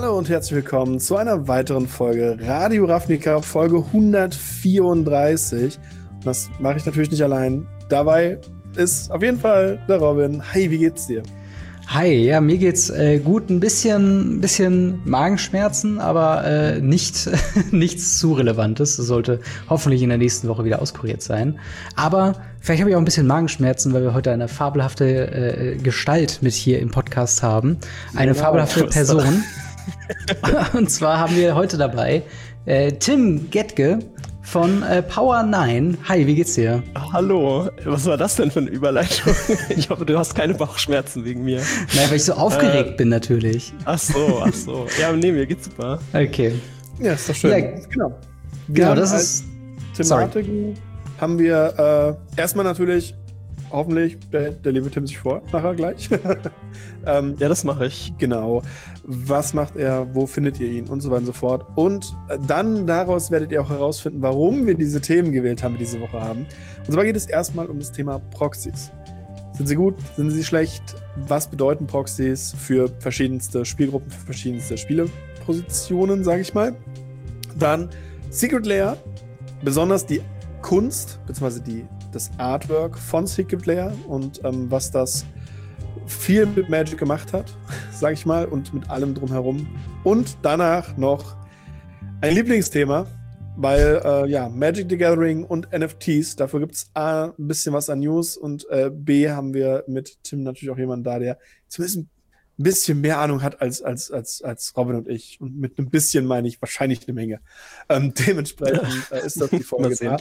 Hallo und herzlich willkommen zu einer weiteren Folge Radio Ravnica, Folge 134. Das mache ich natürlich nicht allein. Dabei ist auf jeden Fall der Robin. Hi, wie geht's dir? Hi, ja, mir geht's gut. Ein bisschen Magenschmerzen, aber nichts zu Relevantes. Das sollte hoffentlich in der nächsten Woche wieder auskuriert sein. Aber vielleicht habe ich auch ein bisschen Magenschmerzen, weil wir heute eine fabelhafte Gestalt mit hier im Podcast haben. Eine fabelhafte Person. Und zwar haben wir heute dabei Tim Gettke von Power 9. Hi, wie geht's dir? Hallo, was war das denn für eine Überleitung? Ich hoffe, du hast keine Bauchschmerzen wegen mir. Nein, weil ich so aufgeregt bin natürlich. Ach so. Ja, nee, mir geht's super. Okay. Ja, ist doch schön. Ja, genau, das ist Thematiken haben wir erstmal natürlich, hoffentlich, der liebe Tim sich vor, nachher gleich. Ja, das mache ich. Genau. Was macht er? Wo findet ihr ihn? Und so weiter und so fort. Und dann daraus werdet ihr auch herausfinden, warum wir diese Themen gewählt haben, die wir diese Woche haben. Und zwar geht es erstmal um das Thema Proxys. Sind sie gut? Sind sie schlecht? Was bedeuten Proxys für verschiedenste Spielgruppen, für verschiedenste Spielepositionen, sage ich mal? Dann Secret Lair, besonders die Kunst, beziehungsweise das Artwork von Secret Lair und was das viel mit Magic gemacht hat, sag ich mal, und mit allem drumherum. Und danach noch ein Lieblingsthema, weil Magic the Gathering und NFTs, dafür gibt es A, ein bisschen was an News und B, haben wir mit Tim natürlich auch jemanden da, der zumindest ein bisschen mehr Ahnung hat als Robin und ich. Und mit einem bisschen meine ich wahrscheinlich eine Menge. Dementsprechend ist das die Folge da.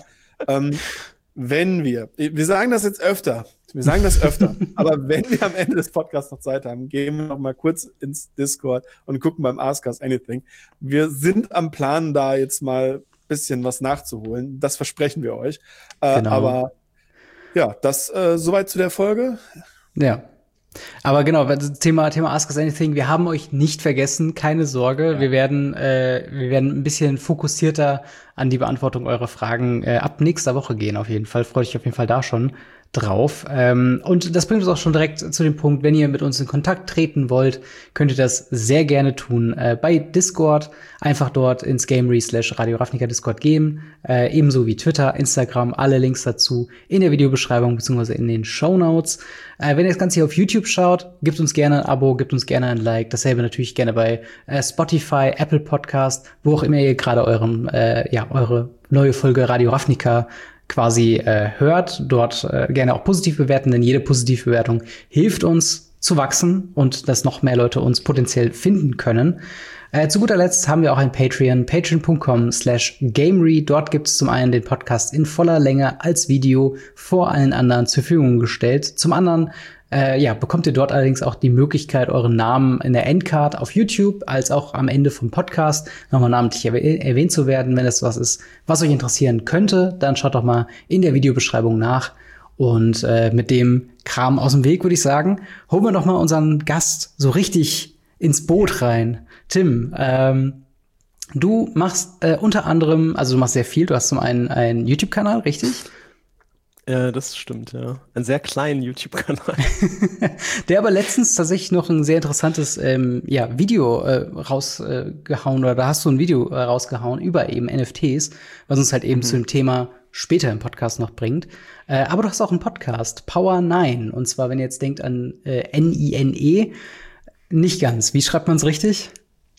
Wir sagen das jetzt öfter, aber wenn wir am Ende des Podcasts noch Zeit haben, gehen wir noch mal kurz ins Discord und gucken beim Ask Us Anything. Wir sind am Plan, da jetzt mal ein bisschen was nachzuholen. Das versprechen wir euch. Genau. Aber ja, das soweit zu der Folge. Ja. Aber genau, Thema Ask Us Anything, wir haben euch nicht vergessen, keine Sorge. Ja. Wir werden ein bisschen fokussierter an die Beantwortung eurer Fragen ab nächster Woche gehen auf jeden Fall. Freue ich auf jeden Fall da schon drauf. Und das bringt uns auch schon direkt zu dem Punkt, wenn ihr mit uns in Kontakt treten wollt, könnt ihr das sehr gerne tun. Bei Discord, einfach dort ins Gamery/Radio Ravnica Discord gehen. Ebenso wie Twitter, Instagram, alle Links dazu in der Videobeschreibung bzw. in den Shownotes. Wenn ihr das Ganze hier auf YouTube schaut, gebt uns gerne ein Abo, gebt uns gerne ein Like. Dasselbe natürlich gerne bei Spotify, Apple Podcast, wo auch immer ihr gerade eure neue Folge Radio Ravnica quasi hört. Dort gerne auch positiv bewerten, denn jede positive Bewertung hilft uns zu wachsen und dass noch mehr Leute uns potenziell finden können. Zu guter Letzt haben wir auch ein Patreon, patreon.com/gamery. Dort gibt es zum einen den Podcast in voller Länge als Video vor allen anderen zur Verfügung gestellt. Zum anderen bekommt ihr dort allerdings auch die Möglichkeit, euren Namen in der Endcard auf YouTube als auch am Ende vom Podcast nochmal namentlich erwähnt zu werden. Wenn das was ist, was euch interessieren könnte, dann schaut doch mal in der Videobeschreibung nach. Und mit dem Kram aus dem Weg, würde ich sagen, holen wir doch mal unseren Gast so richtig ins Boot rein. Tim, du machst unter anderem, also du machst sehr viel, du hast zum einen einen YouTube-Kanal, richtig? Ja, das stimmt, ja. Einen sehr kleinen YouTube-Kanal. Der aber letztens tatsächlich noch ein sehr interessantes Video rausgehauen, oder da hast du ein Video rausgehauen über eben NFTs, was uns halt eben zu dem Thema später im Podcast noch bringt. Aber du hast auch einen Podcast, Power 9. Und zwar, wenn ihr jetzt denkt an N-I-N-E, nicht ganz. Wie schreibt man es richtig?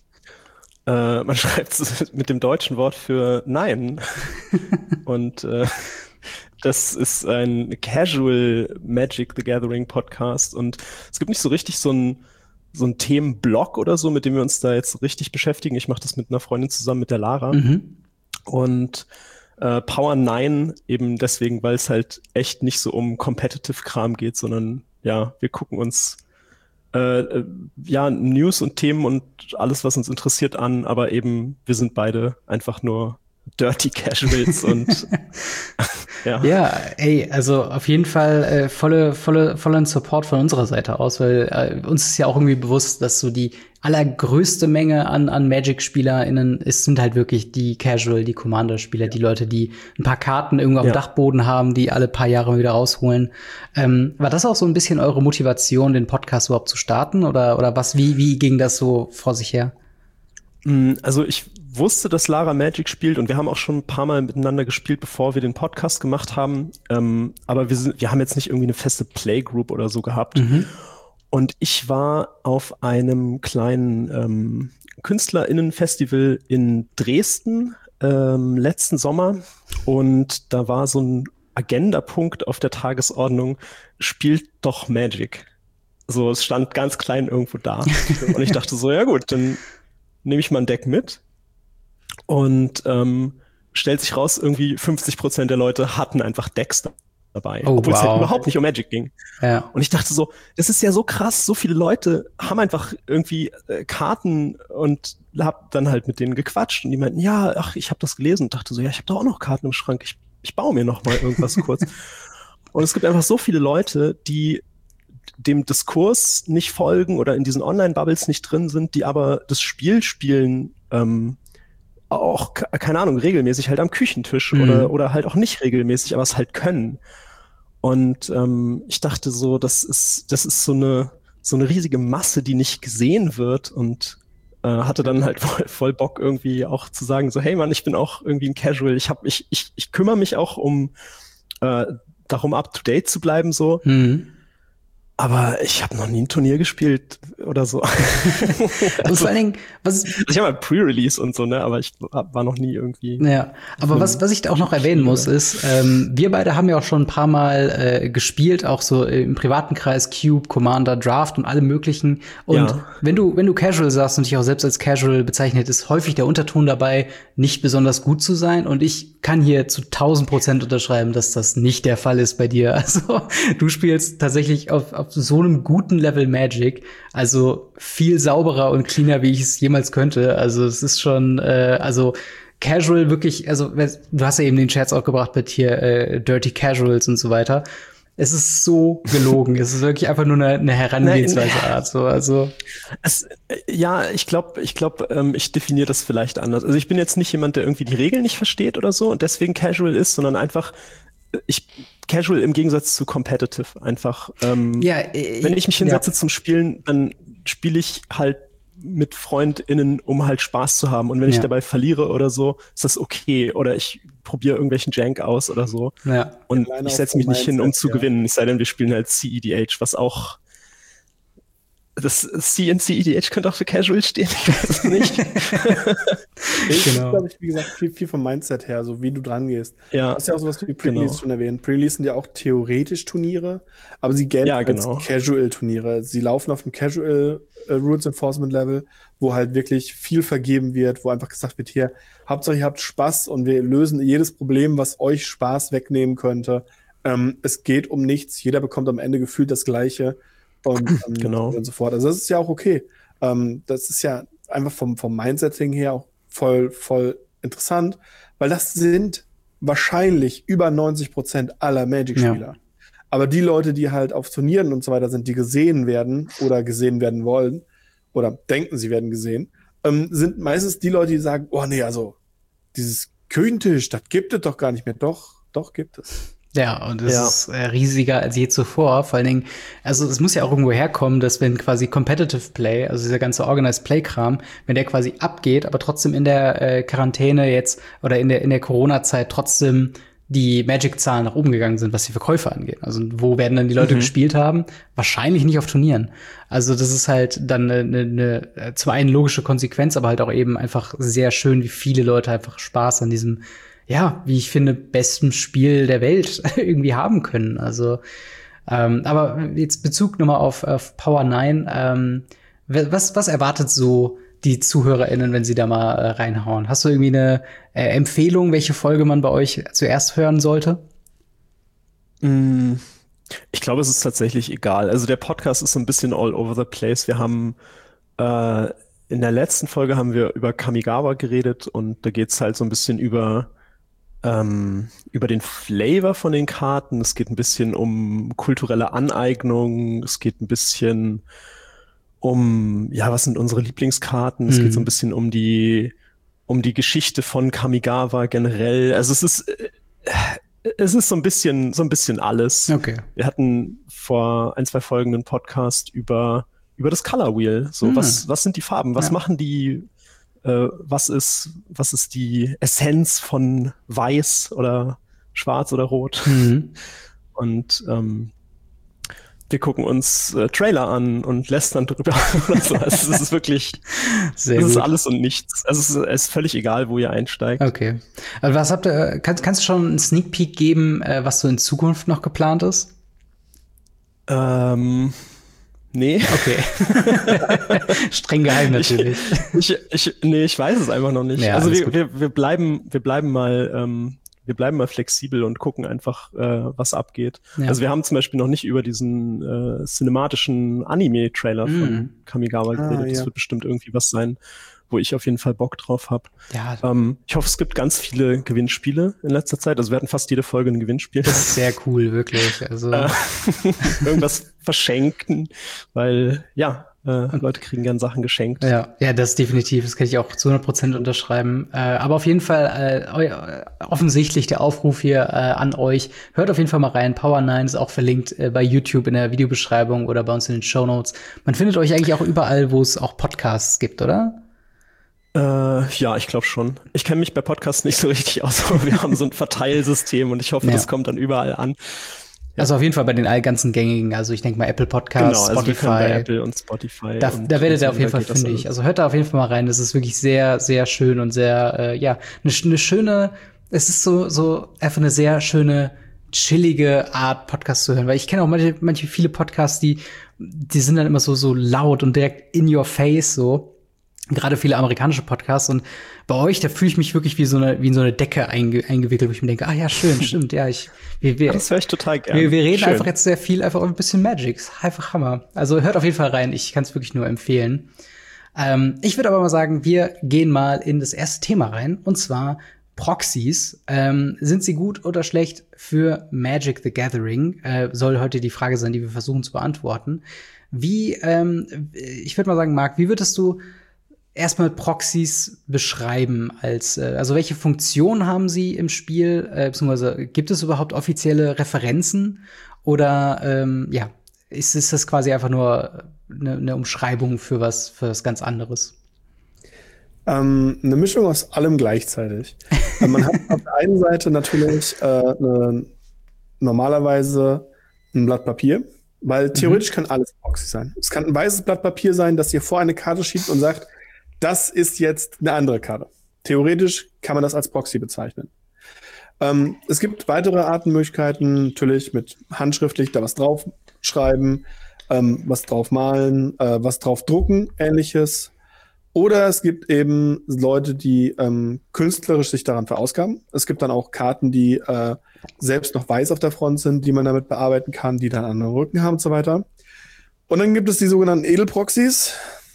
Man schreibt es mit dem deutschen Wort für Nein. Und das ist ein Casual Magic the Gathering Podcast. Und es gibt nicht so richtig so ein Themenblock oder so, mit dem wir uns da jetzt richtig beschäftigen. Ich mache das mit einer Freundin zusammen, mit der Lara. Und Power 9 eben deswegen, weil es halt echt nicht so um Competitive-Kram geht, sondern ja, wir gucken uns News und Themen und alles, was uns interessiert, an, aber eben, wir sind beide einfach nur Dirty Casuals und Ja, ey, also auf jeden Fall vollen Support von unserer Seite aus, weil uns ist ja auch irgendwie bewusst, dass so die allergrößte Menge an Magic-SpielerInnen sind halt wirklich die Casual, die Commander-Spieler, die Leute, die ein paar Karten irgendwo auf dem Dachboden haben, die alle paar Jahre wieder rausholen. War das auch so ein bisschen eure Motivation, den Podcast überhaupt zu starten? Oder was, wie ging das so vor sich her? Also ich wusste, dass Lara Magic spielt und wir haben auch schon ein paar Mal miteinander gespielt, bevor wir den Podcast gemacht haben. Aber wir haben jetzt nicht irgendwie eine feste Playgroup oder so gehabt. Mhm. Und ich war auf einem kleinen KünstlerInnen-Festival in Dresden letzten Sommer und da war so ein Agendapunkt auf der Tagesordnung, spielt doch Magic. So, es stand ganz klein irgendwo da. Und ich dachte so, ja gut, dann nehme ich mal ein Deck mit. Und stellt sich raus, irgendwie 50% der Leute hatten einfach Decks dabei. Oh, obwohl es halt wow. überhaupt nicht um Magic ging. Ja. Und ich dachte so, das ist ja so krass, so viele Leute haben einfach irgendwie Karten und hab dann halt mit denen gequatscht. Und die meinten, ja, ach, ich habe das gelesen und dachte so, ja, ich habe doch auch noch Karten im Schrank. Ich baue mir noch mal irgendwas kurz. Und es gibt einfach so viele Leute, die dem Diskurs nicht folgen oder in diesen Online-Bubbles nicht drin sind, die aber das Spiel spielen, auch, keine Ahnung, regelmäßig halt am Küchentisch oder halt auch nicht regelmäßig, aber es halt können. Und ich dachte so, das ist so eine riesige Masse, die nicht gesehen wird und hatte dann halt voll Bock irgendwie auch zu sagen, so hey Mann, ich bin auch irgendwie ein Casual, ich kümmere mich auch darum up to date zu bleiben so. Aber ich habe noch nie ein Turnier gespielt oder so. Also vor allen Dingen, ich habe mal Pre-Release und so, ne, aber ich war noch nie irgendwie. Ja, aber was ich auch noch erwähnen muss, ist, wir beide haben ja auch schon ein paar Mal gespielt, auch so im privaten Kreis, Cube, Commander, Draft und alle möglichen. Und wenn du Casual sagst und dich auch selbst als Casual bezeichnet, ist häufig der Unterton dabei, nicht besonders gut zu sein. Und ich kann hier zu 1000% unterschreiben, dass das nicht der Fall ist bei dir. Also du spielst tatsächlich auf so einem guten Level Magic, also viel sauberer und cleaner, wie ich es jemals könnte. Also es ist schon, also Casual wirklich, also du hast ja eben den Chats auch gebracht mit hier Dirty Casuals und so weiter. Es ist so gelogen. Es ist wirklich einfach nur eine Herangehensweise-Art. So, also. Ich glaube, ich definiere das vielleicht anders. Also ich bin jetzt nicht jemand, der irgendwie die Regeln nicht versteht oder so und deswegen Casual ist, sondern einfach Casual im Gegensatz zu Competitive einfach. Wenn ich mich hinsetze zum Spielen, dann spiele ich halt mit FreundInnen, um halt Spaß zu haben. Und wenn ich dabei verliere oder so, ist das okay. Oder ich probiere irgendwelchen Jank aus oder so. Ja. Und ich setze mich nicht hin, um zu gewinnen. Es sei denn, wir spielen halt CEDH, was auch das C in CEDH könnte auch für Casual stehen, ich weiß es nicht. Genau. Glaube ich, wie gesagt, viel vom Mindset her, so wie du dran gehst. Ja. Du hast ja auch sowas wie Pre-Release schon erwähnt. Pre-Release sind ja auch theoretisch Turniere, aber sie gelten als Casual-Turniere. Sie laufen auf dem Casual Rules Enforcement Level, wo halt wirklich viel vergeben wird, wo einfach gesagt wird, hier, Hauptsache ihr habt Spaß und wir lösen jedes Problem, was euch Spaß wegnehmen könnte. Es geht um nichts, jeder bekommt am Ende gefühlt das Gleiche. Und so fort. Also das ist ja auch okay. Das ist ja einfach vom Mindsetting her auch voll interessant, weil das sind wahrscheinlich über 90% aller Magic-Spieler. Ja. Aber die Leute, die halt auf Turnieren und so weiter sind, die gesehen werden oder gesehen werden wollen oder denken, sie werden gesehen, sind meistens die Leute, die sagen, oh nee, also dieses Küchentisch, das gibt es doch gar nicht mehr. Doch gibt es. Ja, und es ist riesiger als je zuvor. Vor allen Dingen, also es muss ja auch irgendwo herkommen, dass wenn quasi Competitive Play, also dieser ganze Organized Play-Kram, wenn der quasi abgeht, aber trotzdem in der Quarantäne jetzt oder in der Corona-Zeit trotzdem die Magic-Zahlen nach oben gegangen sind, was die Verkäufe angeht. Also wo werden dann die Leute gespielt haben? Wahrscheinlich nicht auf Turnieren. Also das ist halt dann eine zum einen logische Konsequenz, aber halt auch eben einfach sehr schön, wie viele Leute einfach Spaß an diesem, ja, wie ich finde, besten Spiel der Welt irgendwie haben können. Also, aber jetzt Bezug nochmal auf Power 9. Was erwartet so die ZuhörerInnen, wenn sie da mal reinhauen? Hast du irgendwie eine Empfehlung, welche Folge man bei euch zuerst hören sollte? Ich glaube, es ist tatsächlich egal. Also der Podcast ist so ein bisschen all over the place. Wir haben in der letzten Folge haben wir über Kamigawa geredet und da geht's halt so ein bisschen über den Flavor von den Karten. Es geht ein bisschen um kulturelle Aneignung. Es geht ein bisschen um, ja, was sind unsere Lieblingskarten? Es geht so ein bisschen um die Geschichte von Kamigawa generell. Also es ist so ein bisschen alles. Okay. Wir hatten vor 1-2 Folgen einen Podcast über das Color Wheel. So, was sind die Farben? Was machen die? was ist die Essenz von Weiß oder Schwarz oder Rot. Und wir gucken uns Trailer an und lästern drüber. Also, es ist wirklich, es ist alles und nichts. Also es ist völlig egal, wo ihr einsteigt. Okay. Also was habt ihr, kannst du schon einen Sneak Peek geben, was so in Zukunft noch geplant ist? Nee. Okay. Streng geheim natürlich. Ich weiß es einfach noch nicht. Ja, also wir bleiben mal flexibel und gucken einfach, was abgeht. Ja. Also wir haben zum Beispiel noch nicht über diesen cinematischen Anime-Trailer von Kamigawa geredet. Das wird bestimmt irgendwie was sein, wo ich auf jeden Fall Bock drauf habe. Ja. Ich hoffe, es gibt ganz viele Gewinnspiele in letzter Zeit. Also wir hatten fast jede Folge ein Gewinnspiel. Das ist sehr cool, wirklich. Also irgendwas verschenken, weil Leute kriegen gern Sachen geschenkt. Ja, das definitiv. Das kann ich auch zu 100% unterschreiben. Aber auf jeden Fall offensichtlich der Aufruf hier an euch. Hört auf jeden Fall mal rein. Power9 ist auch verlinkt bei YouTube in der Videobeschreibung oder bei uns in den Shownotes. Man findet euch eigentlich auch überall, wo es auch Podcasts gibt, oder? Ja, ich glaube schon. Ich kenne mich bei Podcasts nicht so richtig aus, aber wir haben so ein Verteilsystem und ich hoffe, das kommt dann überall an. Ja. Also auf jeden Fall bei den all ganzen gängigen, also ich denke mal Apple Podcasts, genau, also Spotify. Wir können bei Apple und Spotify. Da werdet ihr auf jeden Fall fündig. Also hört da auf jeden Fall mal rein. Das ist wirklich sehr, sehr schön und sehr, eine schöne, es ist so einfach eine sehr schöne, chillige Art, Podcast zu hören. Weil ich kenne auch viele Podcasts, die sind dann immer so laut und direkt in your face so. Gerade viele amerikanische Podcasts und bei euch, da fühle ich mich wirklich wie in so eine Decke eingewickelt, wo ich mir denke, ja, schön, stimmt, ja, das höre ich total gerne. Wir reden einfach jetzt sehr viel, einfach ein bisschen Magics, einfach Hammer. Also hört auf jeden Fall rein, ich kann es wirklich nur empfehlen. Ich würde aber mal sagen, wir gehen mal in das erste Thema rein, und zwar Proxys. Sind sie gut oder schlecht für Magic the Gathering? Soll heute die Frage sein, die wir versuchen zu beantworten. Ich würde mal sagen, Marc, wie würdest du erstmal Proxys beschreiben also welche Funktion haben sie im Spiel, beziehungsweise gibt es überhaupt offizielle Referenzen oder ist das quasi einfach nur eine Umschreibung für was ganz anderes? Eine Mischung aus allem gleichzeitig. Man hat auf der einen Seite natürlich normalerweise ein Blatt Papier, weil theoretisch kann alles Proxy sein. Es kann ein weißes Blatt Papier sein, das ihr vor eine Karte schiebt und sagt, das ist jetzt eine andere Karte. Theoretisch kann man das als Proxy bezeichnen. Es gibt weitere Artenmöglichkeiten, natürlich mit handschriftlich da was draufschreiben, was drauf malen, was drauf drucken, ähnliches. Oder es gibt eben Leute, die künstlerisch sich daran verausgaben. Es gibt dann auch Karten, die selbst noch weiß auf der Front sind, die man damit bearbeiten kann, die dann anderen Rücken haben und so weiter. Und dann gibt es die sogenannten Edelproxys.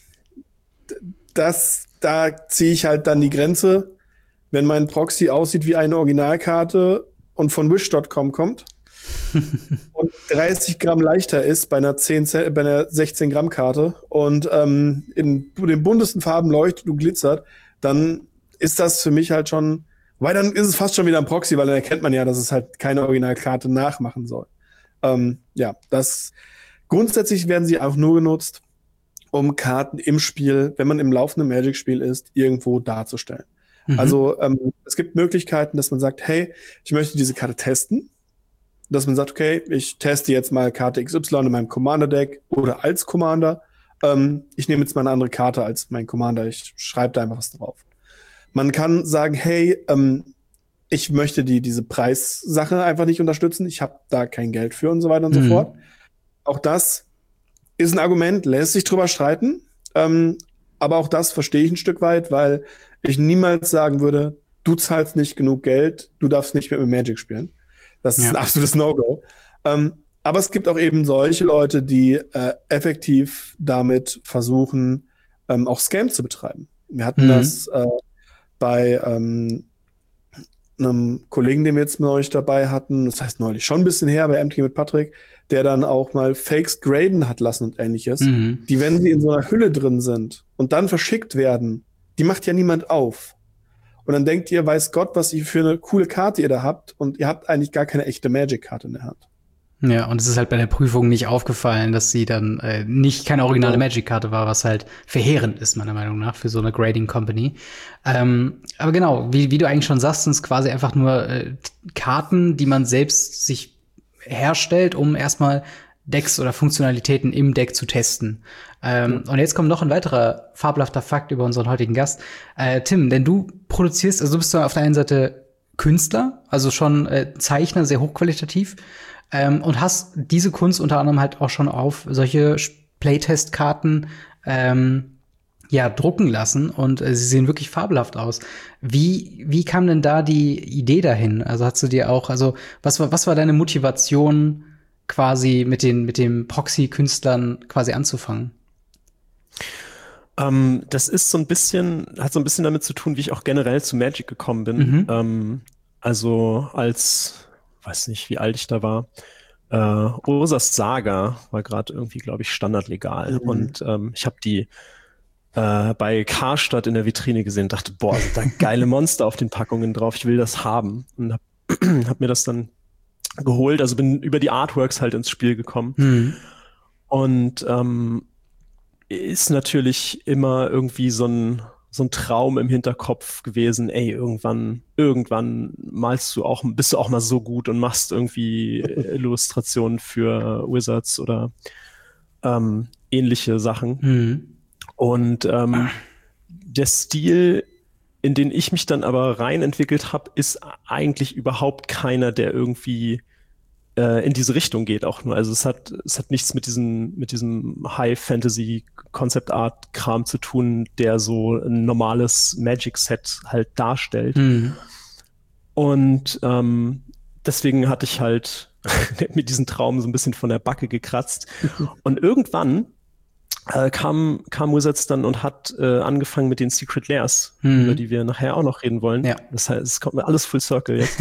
Da ziehe ich halt dann die Grenze, wenn mein Proxy aussieht wie eine Originalkarte und von Wish.com kommt und 30 Gramm leichter ist bei einer 16 Gramm Karte und in den buntesten Farben leuchtet und glitzert, dann ist das für mich halt schon, weil dann ist es fast schon wieder ein Proxy, weil dann erkennt man ja, dass es halt keine Originalkarte nachmachen soll. Grundsätzlich werden sie auch nur genutzt, um Karten im Spiel, wenn man im laufenden Magic-Spiel ist, irgendwo darzustellen. Also es gibt Möglichkeiten, dass man sagt, hey, ich möchte diese Karte testen. Dass man sagt, okay, ich teste jetzt mal Karte XY in meinem Commander-Deck oder als Commander. Ich nehme jetzt mal eine andere Karte als mein Commander. Ich schreibe da einfach was drauf. Man kann sagen, hey, ich möchte diese Preissache einfach nicht unterstützen. Ich habe da kein Geld für und so weiter und so fort. Auch das ist ein Argument, lässt sich drüber streiten. Aber auch das verstehe ich ein Stück weit, weil ich niemals sagen würde, du zahlst nicht genug Geld, du darfst nicht mehr mit Magic spielen. Das ist ein absolutes No-Go. Aber es gibt auch eben solche Leute, die effektiv damit versuchen, auch Scams zu betreiben. Wir hatten das bei einem Kollegen, den wir jetzt neulich dabei hatten, das heißt neulich schon ein bisschen her, bei MT mit Patrick, der dann auch mal Fakes graden hat lassen und ähnliches, die, wenn sie in so einer Hülle drin sind und dann verschickt werden, die macht ja niemand auf. Und dann denkt ihr, weiß Gott, was ihr für eine coole Karte ihr da habt und ihr habt eigentlich gar keine echte Magic-Karte in der Hand. Ja, und es ist halt bei der Prüfung nicht aufgefallen, dass sie dann keine originale Magic-Karte war, was halt verheerend ist, meiner Meinung nach, für so eine Grading Company. Aber genau, wie du eigentlich schon sagst, sind es quasi einfach nur Karten, die man selbst sich herstellt, um erstmal Decks oder Funktionalitäten im Deck zu testen. Und jetzt kommt noch ein weiterer fabelhafter Fakt über unseren heutigen Gast. Tim, denn du produzierst, also du bist auf der einen Seite Künstler, also schon Zeichner, sehr hochqualitativ, und hast diese Kunst unter anderem halt auch schon auf solche Playtest-Karten drucken lassen und sie sehen wirklich fabelhaft aus. Wie kam denn da die Idee dahin? Also hast du dir auch, also was war deine Motivation, quasi mit dem Proxy-Künstlern quasi anzufangen? Das ist hat so ein bisschen damit zu tun, wie ich auch generell zu Magic gekommen bin. Also weiß nicht, wie alt ich da war. Ursas Saga war gerade irgendwie, glaube ich, standardlegal. Und ich habe die bei Karstadt in der Vitrine gesehen und dachte, boah, sind da geile Monster auf den Packungen drauf, ich will das haben. Und hab mir das dann geholt, also bin über die Artworks halt ins Spiel gekommen. Und ist natürlich immer irgendwie so ein Traum im Hinterkopf gewesen, ey, irgendwann bist du auch mal so gut und machst irgendwie Illustrationen für Wizards oder ähnliche Sachen. Und der Stil, in den ich mich dann aber rein entwickelt habe, ist eigentlich überhaupt keiner, der irgendwie in diese Richtung geht auch nur. Also es hat nichts mit diesem High-Fantasy-Concept-Art-Kram zu tun, der so ein normales Magic-Set halt darstellt. Und deswegen hatte ich halt mit diesem Traum so ein bisschen von der Backe gekratzt. Und irgendwann kam Wizards dann und hat angefangen mit den Secret Lairs, über die wir nachher auch noch reden wollen. Ja. Das heißt, es kommt mir alles full circle jetzt.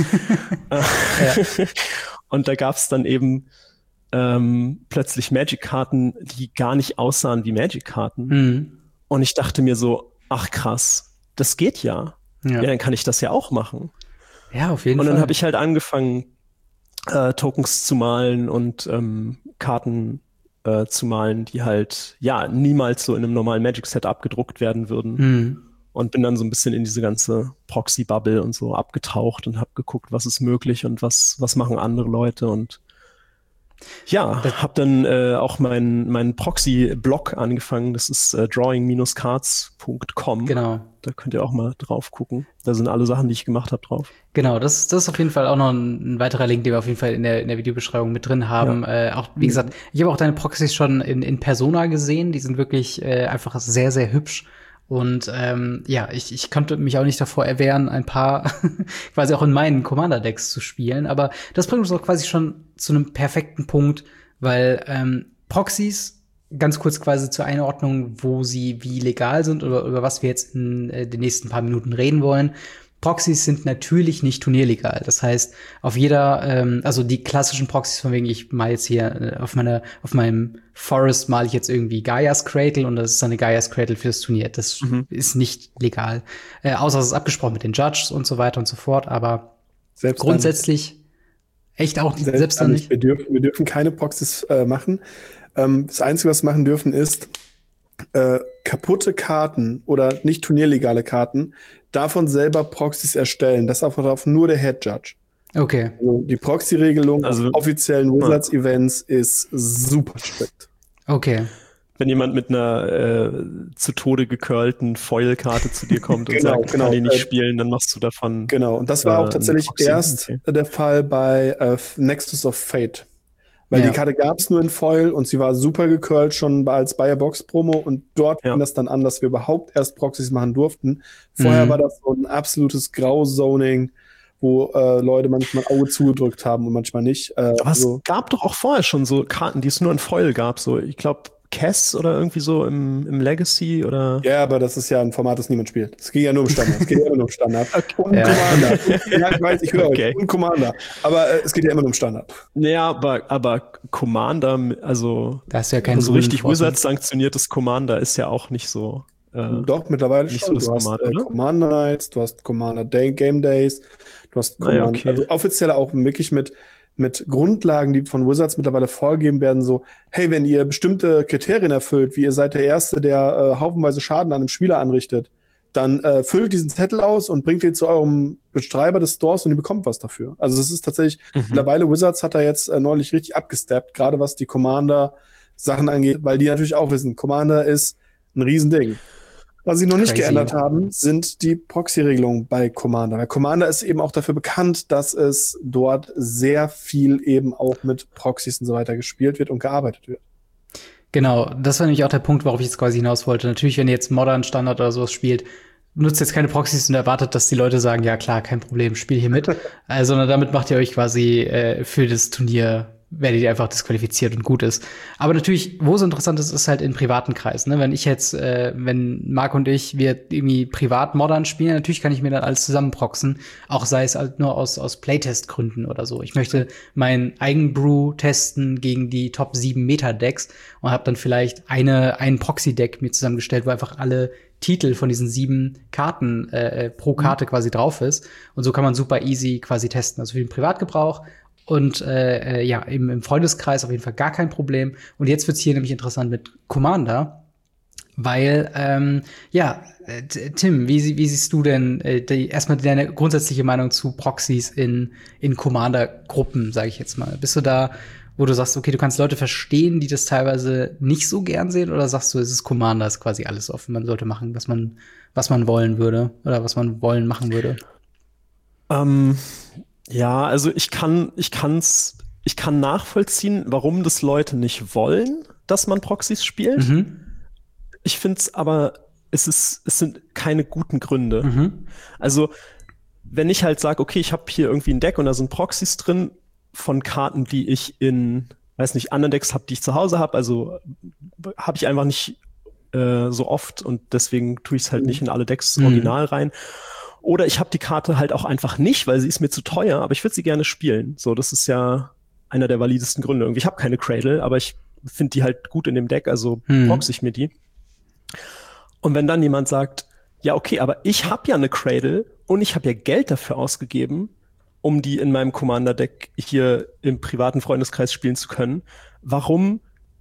Und da gab es dann eben plötzlich Magic-Karten, die gar nicht aussahen wie Magic-Karten. Und ich dachte mir so, ach krass, das geht ja. Ja, dann kann ich das ja auch machen. Ja, auf jeden Fall. Und dann habe ich halt angefangen, Tokens zu malen und Karten zu malen, die halt niemals so in einem normalen Magic-Set abgedruckt werden würden. Und bin dann so ein bisschen in diese ganze Proxy-Bubble und so abgetaucht und habe geguckt, was ist möglich und was machen andere Leute. Und habe dann auch meinen Proxy-Blog angefangen. Das ist drawing-cards.com. Genau. Da könnt ihr auch mal drauf gucken. Da sind alle Sachen, die ich gemacht habe, drauf. Genau, das ist auf jeden Fall auch noch ein weiterer Link, den wir auf jeden Fall in der Videobeschreibung mit drin haben. Auch, wie gesagt, ich habe auch deine Proxys schon in Persona gesehen. Die sind wirklich einfach sehr, sehr hübsch. Und ich konnte mich auch nicht davor erwehren, ein paar quasi auch in meinen Commander-Decks zu spielen. Aber das bringt uns auch quasi schon zu einem perfekten Punkt, weil Proxys, ganz kurz quasi zur Einordnung, wo sie wie legal sind oder über was wir jetzt in den nächsten paar Minuten reden wollen. Proxys sind natürlich nicht turnierlegal. Das heißt, auf jeder, also die klassischen Proxys, von wegen, ich mal jetzt hier auf meinem Forest male ich jetzt irgendwie Gaia's Cradle und das ist eine Gaia's Cradle fürs Turnier. Das ist nicht legal. Außer es ist abgesprochen mit den Judges und so weiter und so fort, aber selbst grundsätzlich echt auch nicht. Selbst dann nicht. Wir dürfen keine Proxys machen. Das Einzige, was wir machen dürfen, ist kaputte Karten oder nicht turnierlegale Karten davon selber Proxys erstellen. Das darf nur der Head Judge. Okay. Also die Proxy-Regelung auf offiziellen Wizards-Events ist super strikt. Okay. Wenn jemand mit einer zu Tode gecurlten Foil-Karte zu dir kommt und sagt, kann die nicht spielen, dann machst du davon. Genau, und das war auch tatsächlich erst der Fall bei Nexus of Fate. Weil die Karte gab es nur in Foil und sie war super gecurlt schon als Buy-a-Box-Promo und dort fing das dann an, dass wir überhaupt erst Proxys machen durften. Vorher war das so ein absolutes Grauzoning, wo Leute manchmal Auge zugedrückt haben und manchmal nicht. Aber es gab doch auch vorher schon so Karten, die es nur in Foil gab. So, ich glaube, Cass oder irgendwie so im Legacy oder. Ja, aber das ist ja ein Format, das niemand spielt. Es ging ja nur um Standard. Es geht ja immer nur um Standard. Und Commander. Ja, ich weiß, ich höre euch. Und Commander. Aber es geht ja immer nur um Standard. Ja, aber Commander, also das ist ja kein so richtig Wizards sanktioniertes Commander ist ja auch nicht so. Doch, mittlerweile nicht schon. So du hast Commander Nights, du hast Commander Game Days, du hast Commander, also offiziell auch wirklich mit mit Grundlagen, die von Wizards mittlerweile vorgegeben werden, so, hey, wenn ihr bestimmte Kriterien erfüllt, wie ihr seid der Erste, der haufenweise Schaden an einem Spieler anrichtet, dann füllt diesen Zettel aus und bringt ihn zu eurem Betreiber des Stores und ihr bekommt was dafür. Also das ist tatsächlich, mittlerweile Wizards hat da jetzt neulich richtig abgesteppt, gerade was die Commander-Sachen angeht, weil die natürlich auch wissen, Commander ist ein Riesending. Was sie noch nicht geändert haben, sind die Proxy-Regelungen bei Commander. Weil Commander ist eben auch dafür bekannt, dass es dort sehr viel eben auch mit Proxys und so weiter gespielt wird und gearbeitet wird. Genau, das war nämlich auch der Punkt, worauf ich jetzt quasi hinaus wollte. Natürlich, wenn ihr jetzt Modern Standard oder sowas spielt, nutzt jetzt keine Proxys und erwartet, dass die Leute sagen, ja klar, kein Problem, spiel hier mit. Sondern damit macht ihr euch quasi für das Turnier, werdet ihr einfach disqualifiziert und gut ist. Aber natürlich, wo es interessant ist, ist halt in privaten Kreisen. Ne? Wenn ich jetzt, wenn Marc und wir irgendwie privat Modern spielen, natürlich kann ich mir dann alles zusammenproxen, auch sei es halt nur aus Playtest-Gründen oder so. Ich möchte mein Eigenbrew testen gegen die Top 7 Meta-Decks und habe dann vielleicht ein Proxy-Deck mir zusammengestellt, wo einfach alle Titel von diesen 7 Karten pro Karte quasi drauf ist. Und so kann man super easy quasi testen. Also für den Privatgebrauch. Und im Freundeskreis auf jeden Fall gar kein Problem. Und jetzt wird's hier nämlich interessant mit Commander, weil Tim, wie siehst du denn erstmal deine grundsätzliche Meinung zu Proxys in Commander-Gruppen, sage ich jetzt mal? Bist du da, wo du sagst, okay, du kannst Leute verstehen, die das teilweise nicht so gern sehen, oder sagst du, es ist Commander, ist quasi alles offen, man sollte machen, was man wollen würde oder was man machen würde? Ja, also ich kann nachvollziehen, warum das Leute nicht wollen, dass man Proxys spielt. Ich finde es aber, es sind keine guten Gründe. Also, wenn ich halt sage, okay, ich habe hier irgendwie ein Deck und da sind Proxys drin von Karten, die ich in, anderen Decks habe, die ich zu Hause habe, also habe ich einfach nicht so oft und deswegen tue ich es halt nicht in alle Decks original rein. Oder ich habe die Karte halt auch einfach nicht, weil sie ist mir zu teuer, aber ich würde sie gerne spielen. So, das ist ja einer der validesten Gründe. Irgendwie, ich habe keine Cradle, aber ich finde die halt gut in dem Deck, also proxy ich mir die. Und wenn dann jemand sagt, ja, okay, aber ich habe ja eine Cradle und ich habe ja Geld dafür ausgegeben, um die in meinem Commander-Deck hier im privaten Freundeskreis spielen zu können, warum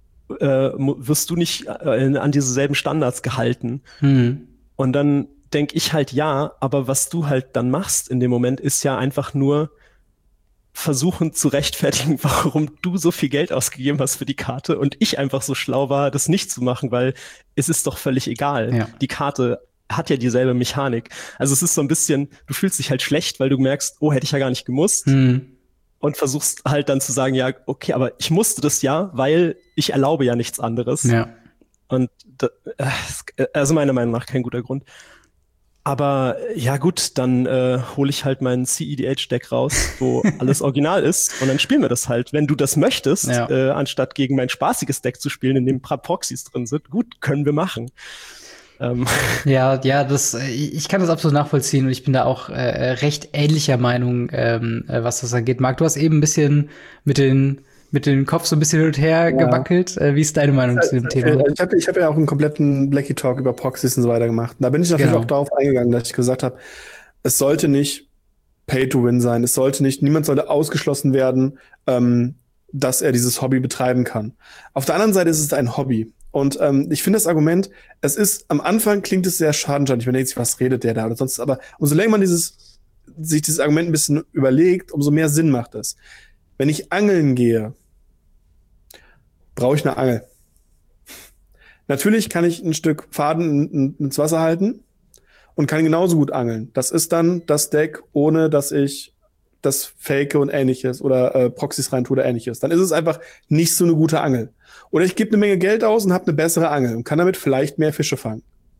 wirst du nicht an dieselben Standards gehalten? Und dann denke ich halt, ja, aber was du halt dann machst in dem Moment, ist ja einfach nur versuchen zu rechtfertigen, warum du so viel Geld ausgegeben hast für die Karte und ich einfach so schlau war, das nicht zu machen, weil es ist doch völlig egal. Ja. Die Karte hat ja dieselbe Mechanik. Also es ist so ein bisschen, du fühlst dich halt schlecht, weil du merkst, oh, hätte ich ja gar nicht gemusst. Und versuchst halt dann zu sagen, ja, okay, aber ich musste das ja, weil ich erlaube ja nichts anderes. Ja. Und also meiner Meinung nach kein guter Grund. Aber ja gut, dann hole ich halt mein CEDH-Deck raus, wo alles original ist und dann spielen wir das halt. Wenn du das möchtest, anstatt gegen mein spaßiges Deck zu spielen, in dem ein paar Proxys drin sind, gut, können wir machen. Ja, ich kann das absolut nachvollziehen und ich bin da auch recht ähnlicher Meinung, was das angeht. Marc, du hast eben ein bisschen mit dem Kopf so ein bisschen hin und her gewackelt. Wie ist deine Meinung zu dem Thema? Ich hab ja auch einen kompletten Blackie Talk über Proxys und so weiter gemacht. Da bin ich natürlich auch darauf eingegangen, dass ich gesagt habe, es sollte nicht Pay to Win sein. Niemand sollte ausgeschlossen werden, dass er dieses Hobby betreiben kann. Auf der anderen Seite ist es ein Hobby. Und ich finde das Argument, am Anfang klingt es sehr schadenscheinlich, man denkt sich, was redet der da oder sonst, aber umso länger man sich dieses Argument ein bisschen überlegt, umso mehr Sinn macht es. Wenn ich angeln gehe, brauche ich eine Angel. Natürlich kann ich ein Stück Faden ins Wasser halten und kann genauso gut angeln. Das ist dann das Deck, ohne dass ich das fake und ähnliches oder Proxys reintue oder ähnliches. Dann ist es einfach nicht so eine gute Angel. Oder ich gebe eine Menge Geld aus und habe eine bessere Angel und kann damit vielleicht mehr Fische fangen.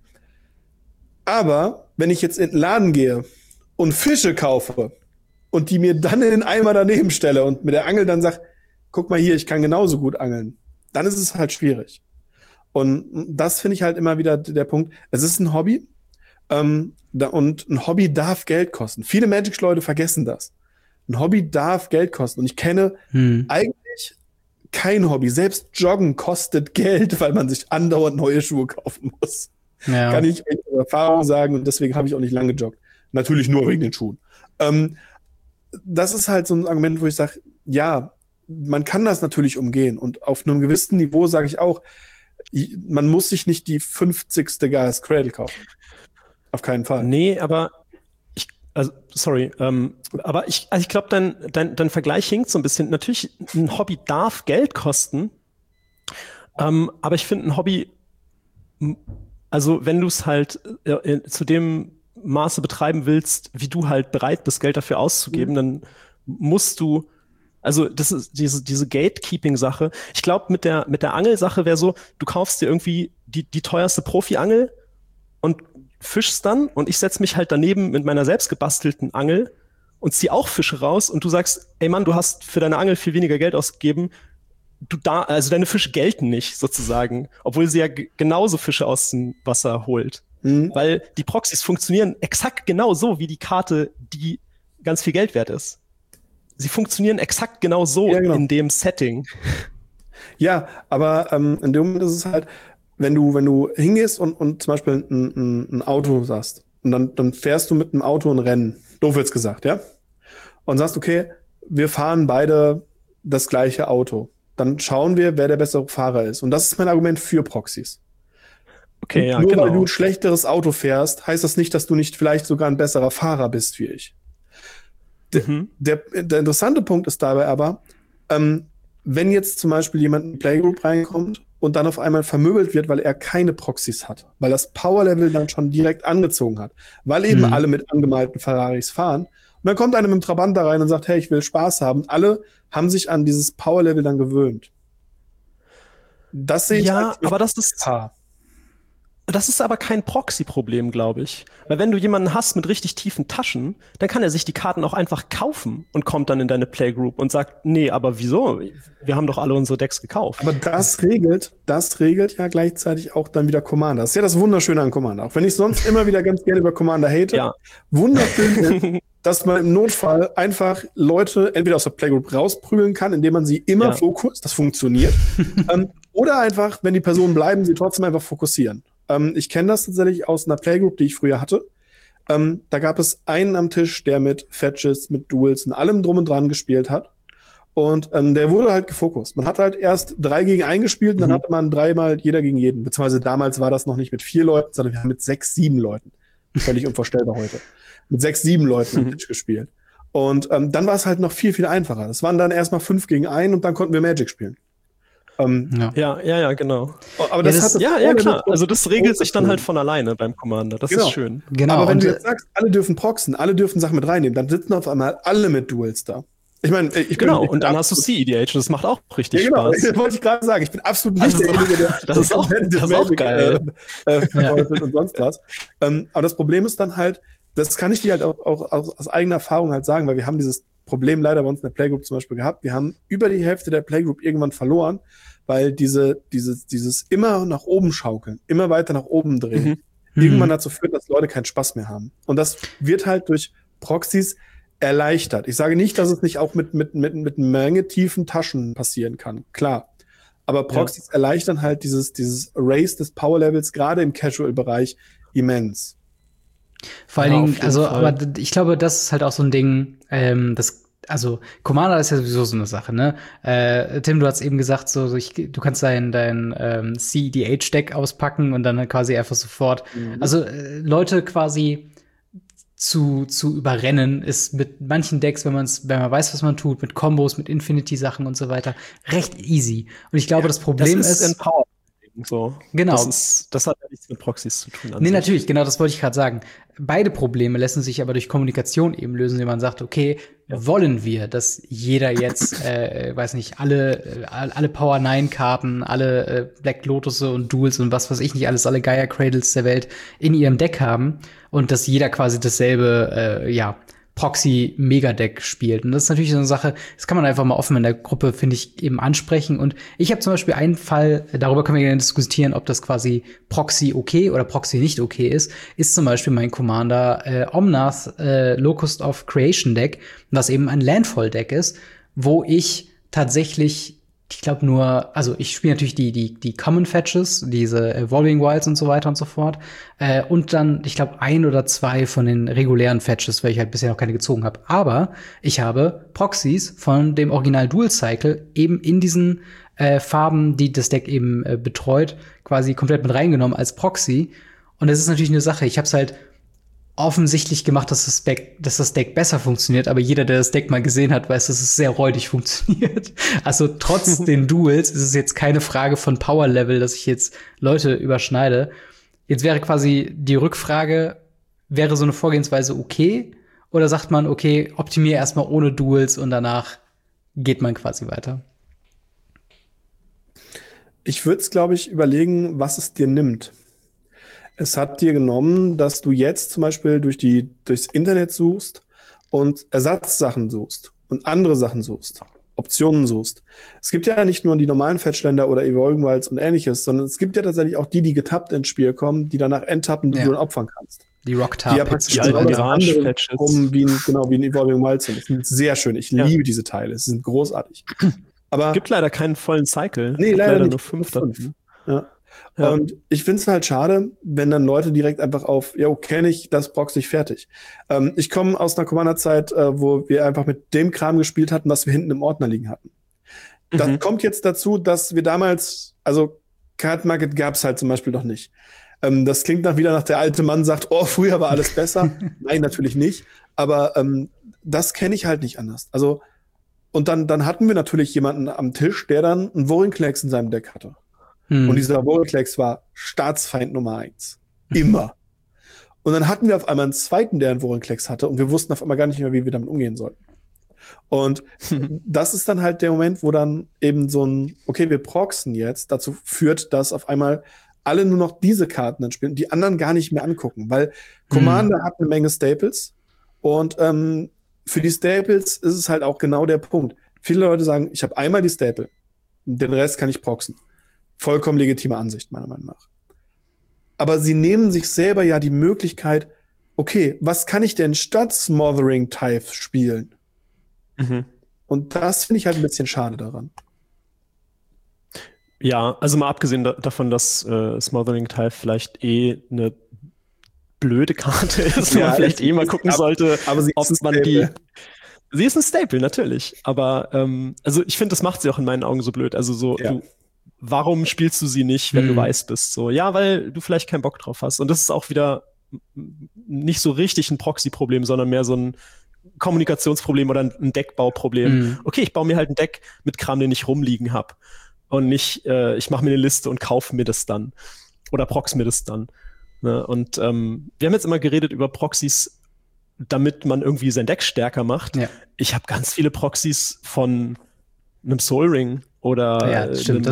Aber wenn ich jetzt in den Laden gehe und Fische kaufe und die mir dann in den Eimer daneben stelle und mit der Angel dann sage, guck mal hier, ich kann genauso gut angeln, dann ist es halt schwierig. Und das finde ich halt immer wieder der Punkt. Es ist ein Hobby und ein Hobby darf Geld kosten. Viele Magic-Leute vergessen das. Ein Hobby darf Geld kosten. Und ich kenne eigentlich kein Hobby. Selbst Joggen kostet Geld, weil man sich andauernd neue Schuhe kaufen muss. Ja. Kann ich echt aus Erfahrung sagen. Und deswegen habe ich auch nicht lange gejoggt. Natürlich nur wegen den Schuhen. Das ist halt so ein Argument, wo ich sage, ja, man kann das natürlich umgehen. Und auf einem gewissen Niveau sage ich auch, man muss sich nicht die 50. Gaia's Cradle kaufen. Auf keinen Fall. Nee, aber aber ich glaube, dein Vergleich hinkt so ein bisschen. Natürlich, ein Hobby darf Geld kosten, aber ich finde ein Hobby, also wenn du es halt zu dem Maße betreiben willst, wie du halt bereit bist, Geld dafür auszugeben, dann musst du, also das ist diese Gatekeeping-Sache. Ich glaube, mit der Angelsache wäre so, du kaufst dir irgendwie die teuerste Profi-Angel und fischst dann und ich setze mich halt daneben mit meiner selbst gebastelten Angel und ziehe auch Fische raus und du sagst, ey Mann, du hast für deine Angel viel weniger Geld ausgegeben. Also deine Fische gelten nicht sozusagen, obwohl sie ja genauso Fische aus dem Wasser holt. Weil die Proxys funktionieren exakt genau so wie die Karte, die ganz viel Geld wert ist. Sie funktionieren exakt genau so in dem Setting. Ja, aber in dem Moment ist es halt, wenn du hingehst und zum Beispiel ein Auto sagst und dann fährst du mit einem Auto ein Rennen, doof jetzt gesagt, ja? Und sagst, okay, wir fahren beide das gleiche Auto. Dann schauen wir, wer der bessere Fahrer ist. Und das ist mein Argument für Proxys. Okay, ja, nur genau. weil du ein schlechteres Auto fährst, heißt das nicht, dass du nicht vielleicht sogar ein besserer Fahrer bist wie ich. Der interessante Punkt ist dabei aber, wenn jetzt zum Beispiel jemand in die Playgroup reinkommt und dann auf einmal vermöbelt wird, weil er keine Proxys hat, weil das Powerlevel dann schon direkt angezogen hat, weil eben alle mit angemalten Ferraris fahren. Und dann kommt einer mit dem Trabant da rein und sagt, hey, ich will Spaß haben. Alle haben sich an dieses Powerlevel dann gewöhnt. Das sehe ich ja, aber das ist aber kein Proxy-Problem, glaube ich. Weil wenn du jemanden hast mit richtig tiefen Taschen, dann kann er sich die Karten auch einfach kaufen und kommt dann in deine Playgroup und sagt, nee, aber wieso? Wir haben doch alle unsere Decks gekauft. Aber das regelt ja gleichzeitig auch dann wieder Commander. Das ist ja das Wunderschöne an Commander. Auch wenn ich sonst immer wieder ganz gerne über Commander hate, wunderschön ist, dass man im Notfall einfach Leute entweder aus der Playgroup rausprügeln kann, indem man sie immer fokussiert, das funktioniert, oder einfach, wenn die Personen bleiben, sie trotzdem einfach fokussieren. Ich kenne das tatsächlich aus einer Playgroup, die ich früher hatte. Da gab es einen am Tisch, der mit Fetches, mit Duels und allem drum und dran gespielt hat. Und der wurde halt gefokust. Man hat halt erst 3 gegen 1 gespielt und dann hatte man 3-mal jeder gegen jeden. Beziehungsweise damals war das noch nicht mit 4 Leuten, sondern wir haben mit 6, 7 Leuten. Völlig unvorstellbar heute. Mit 6, 7 Leuten am Tisch gespielt. Und dann war es halt noch viel, viel einfacher. Das waren dann erstmal 5 gegen 1 und dann konnten wir Magic spielen. Ja, genau. Aber das klar. Also das regelt sich dann halt von alleine beim Commander. Das ist schön. Genau. Aber wenn du jetzt sagst, alle dürfen proxen, alle dürfen Sachen mit reinnehmen, dann sitzen auf einmal alle mit Duels da. Ich meine, und dann hast du CEDH und das macht auch richtig Spaß. Das wollte ich gerade sagen. Ich bin absolut nicht derjenige, der das ist auch geil. Und sonst was. Aber das Problem ist dann halt, das kann ich dir halt auch aus eigener Erfahrung halt sagen, weil wir haben dieses Problem leider bei uns in der Playgroup zum Beispiel gehabt. Wir haben über die Hälfte der Playgroup irgendwann verloren, weil dieses immer nach oben schaukeln, immer weiter nach oben drehen, irgendwann dazu führt, dass Leute keinen Spaß mehr haben. Und das wird halt durch Proxys erleichtert. Ich sage nicht, dass es nicht auch mit Menge tiefen Taschen passieren kann. Klar. Aber Proxys erleichtern halt dieses Race des Power-Levels, gerade im Casual-Bereich, immens. Vor allen Dingen, aber ich glaube, das ist halt auch so ein Ding, also Commander ist ja sowieso so eine Sache, ne? Tim, du hast eben gesagt, du kannst dein CEDH-Deck auspacken und dann quasi einfach sofort, also Leute quasi zu überrennen, ist mit manchen Decks, wenn man weiß, was man tut, mit Kombos, mit Infinity-Sachen und so weiter, recht easy. Und ich glaube, das Problem ist so. Genau. Das hat ja nichts mit Proxys zu tun. Nee, natürlich, genau, das wollte ich gerade sagen. Beide Probleme lassen sich aber durch Kommunikation eben lösen, indem man sagt, okay, wollen wir, dass jeder jetzt, weiß nicht, alle Power 9 Karten, alle Black Lotus und Duels und was weiß ich nicht alles, alle Gaia Cradles der Welt in ihrem Deck haben und dass jeder quasi dasselbe, Proxy-Megadeck spielt. Und das ist natürlich so eine Sache, das kann man einfach mal offen in der Gruppe, finde ich, eben ansprechen. Und ich habe zum Beispiel einen Fall, darüber können wir gerne diskutieren, ob das quasi Proxy okay oder Proxy nicht okay ist zum Beispiel mein Commander Omnath Locust of Creation Deck, was eben ein Landfall-Deck ist, wo ich tatsächlich ich glaube nur, also ich spiele natürlich die Common Fetches, diese Evolving Wilds und so weiter und so fort. Und dann, ich glaube, 1 oder 2 von den regulären Fetches, weil ich halt bisher noch keine gezogen habe. Aber ich habe Proxys von dem Original Dual Cycle eben in diesen Farben, die das Deck eben betreut, quasi komplett mit reingenommen als Proxy. Und das ist natürlich eine Sache. Ich habe es halt offensichtlich gemacht, dass das Deck besser funktioniert, aber jeder, der das Deck mal gesehen hat, weiß, dass es sehr räudig funktioniert. Also trotz den Duels ist es jetzt keine Frage von Power-Level, dass ich jetzt Leute überschneide. Jetzt wäre quasi die Rückfrage, wäre so eine Vorgehensweise okay? Oder sagt man, okay, optimiere erstmal ohne Duels und danach geht man quasi weiter? Ich würde es, glaube ich, überlegen, was es dir nimmt. Es hat dir genommen, dass du jetzt zum Beispiel durchs Internet suchst und Ersatzsachen suchst und andere Sachen suchst, Optionen suchst. Es gibt ja nicht nur die normalen Fetchländer oder Evolving Wilds und ähnliches, sondern es gibt ja tatsächlich auch die getappt ins Spiel kommen, die danach enttappen, die du dann opfern kannst. Die Rock-Tap. Die alten Mirage-Patches. Wie ein Evolving Wilds sind. Das sind sehr schön. Ich liebe diese Teile. Sie sind großartig. Aber es gibt leider keinen vollen Cycle. Nee, leider nicht. Nur 5 davon. Ja. Und ich finde es halt schade, wenn dann Leute direkt einfach kenne ich, das Proxy fertig. Ich komme aus einer Commander-Zeit, wo wir einfach mit dem Kram gespielt hatten, was wir hinten im Ordner liegen hatten. Das kommt jetzt dazu, dass wir damals, also Card Market gab es halt zum Beispiel noch nicht. Das klingt wieder nach der alte Mann sagt, oh, früher war alles besser. Nein, natürlich nicht. Aber das kenne ich halt nicht anders. Also, und dann hatten wir natürlich jemanden am Tisch, der dann einen Vorinclex in seinem Deck hatte. Und dieser Vorinclex war Staatsfeind Nummer 1. Immer. Und dann hatten wir auf einmal einen zweiten, der einen Vorinclex hatte und wir wussten auf einmal gar nicht mehr, wie wir damit umgehen sollten. Und das ist dann halt der Moment, wo dann eben so ein, okay, wir proxen jetzt, dazu führt, dass auf einmal alle nur noch diese Karten dann spielen und die anderen gar nicht mehr angucken, weil Commander hat eine Menge Staples und für die Staples ist es halt auch genau der Punkt. Viele Leute sagen, ich habe einmal die Staple, den Rest kann ich proxen. Vollkommen legitime Ansicht, meiner Meinung nach. Aber sie nehmen sich selber ja die Möglichkeit, okay, was kann ich denn statt Smothering Tithe spielen? Und das finde ich halt ein bisschen schade daran. Ja, also mal abgesehen davon, dass Smothering Tithe vielleicht eine blöde Karte ist, wo man vielleicht mal gucken sollte, ob man die. Sie ist ein Staple, natürlich. Aber also ich finde, das macht sie auch in meinen Augen so blöd. Also so, warum spielst du sie nicht, wenn du weiß bist? So, ja, weil du vielleicht keinen Bock drauf hast. Und das ist auch wieder nicht so richtig ein Proxy-Problem, sondern mehr so ein Kommunikationsproblem oder ein Deckbauproblem. Okay, ich baue mir halt ein Deck mit Kram, den ich rumliegen habe. Und nicht, ich mache mir eine Liste und kaufe mir das dann. Oder prox mir das dann. Ne? Und wir haben jetzt immer geredet über Proxys, damit man irgendwie sein Deck stärker macht. Ja. Ich habe ganz viele Proxys von einem Sol Ring oder einem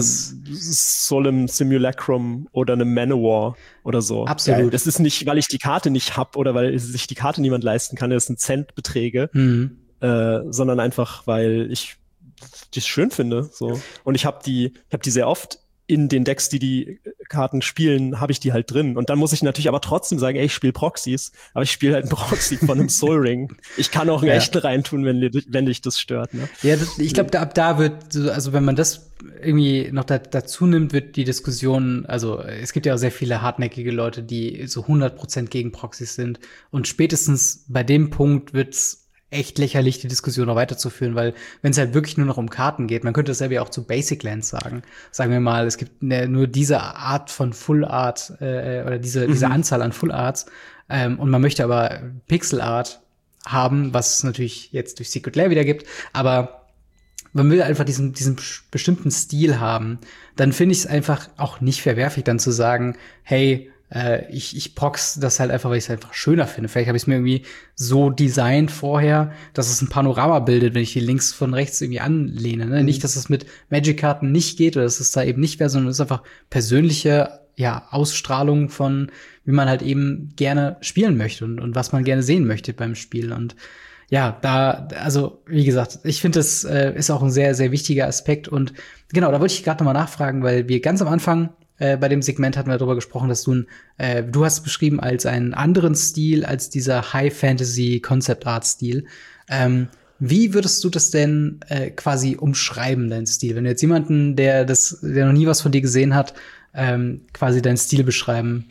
Solemn Simulacrum oder einem Manowar oder so. Absolut. Das ist nicht, weil ich die Karte nicht hab oder weil sich die Karte niemand leisten kann, das sind Centbeträge, sondern einfach, weil ich das schön finde. So. Und ich habe die sehr oft in den Decks, die Karten spielen, habe ich die halt drin. Und dann muss ich natürlich aber trotzdem sagen, ey, ich spiele Proxys, aber ich spiele halt einen Proxy von einem Sol Ring. Ich kann auch einen echten reintun, wenn dich das stört. Ne? Ja, ich glaube, ab da wird, also wenn man das irgendwie noch dazu nimmt, wird die Diskussion, also es gibt ja auch sehr viele hartnäckige Leute, die so 100% gegen Proxys sind. Und spätestens bei dem Punkt wird's echt lächerlich, die Diskussion noch weiterzuführen, weil wenn es halt wirklich nur noch um Karten geht, man könnte das ja auch zu Basic Lands sagen. Sagen wir mal, es gibt nur diese Art von Full Art oder diese Anzahl an Full Arts und man möchte aber Pixel Art haben, was es natürlich jetzt durch Secret Lair wieder gibt, aber man will einfach diesen bestimmten Stil haben, dann finde ich es einfach auch nicht verwerflich, dann zu sagen, hey, ich prox das halt einfach, weil ich es einfach schöner finde. Vielleicht habe ich es mir irgendwie so designt vorher, dass es ein Panorama bildet, wenn ich die links von rechts irgendwie anlehne. Ne? Nicht, dass es mit Magic-Karten nicht geht oder dass es da eben nicht wäre, sondern es ist einfach persönliche Ausstrahlung von, wie man halt eben gerne spielen möchte und was man gerne sehen möchte beim Spiel. Und ja, also wie gesagt, ich finde, das ist auch ein sehr, sehr wichtiger Aspekt. Und genau, da wollte ich gerade nochmal nachfragen, weil wir ganz am Anfang bei dem Segment hatten wir darüber gesprochen, dass du hast es beschrieben als einen anderen Stil, als dieser High Fantasy Concept Art Stil. Wie würdest du das denn quasi umschreiben, deinen Stil? Wenn du jetzt jemanden, der noch nie was von dir gesehen hat, quasi deinen Stil beschreiben?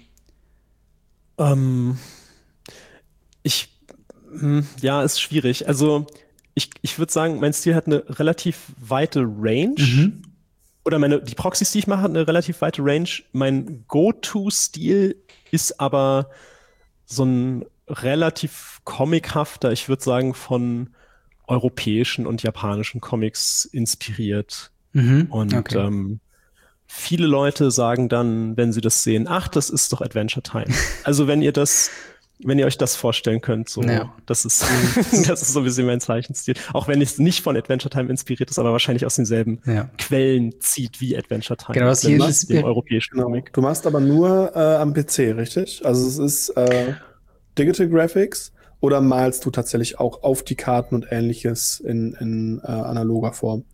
Ist schwierig. Also ich würde sagen, mein Stil hat eine relativ weite Range. Oder die Proxys, die ich mache, hat eine relativ weite Range. Mein Go-To-Stil ist aber so ein relativ comichafter, ich würde sagen, von europäischen und japanischen Comics inspiriert. Und okay. Viele Leute sagen dann, wenn sie das sehen, ach, das ist doch Adventure Time. Also wenn ihr euch das vorstellen könnt, so, das ist so ein bisschen mein Zeichenstil. Auch wenn es nicht von Adventure Time inspiriert ist, aber wahrscheinlich aus denselben Quellen zieht wie Adventure Time. Genau, das hier ist dem europäischen Comic. Du machst aber nur am PC, richtig? Also es ist Digital Graphics oder malst du tatsächlich auch auf die Karten und Ähnliches in analoger Form?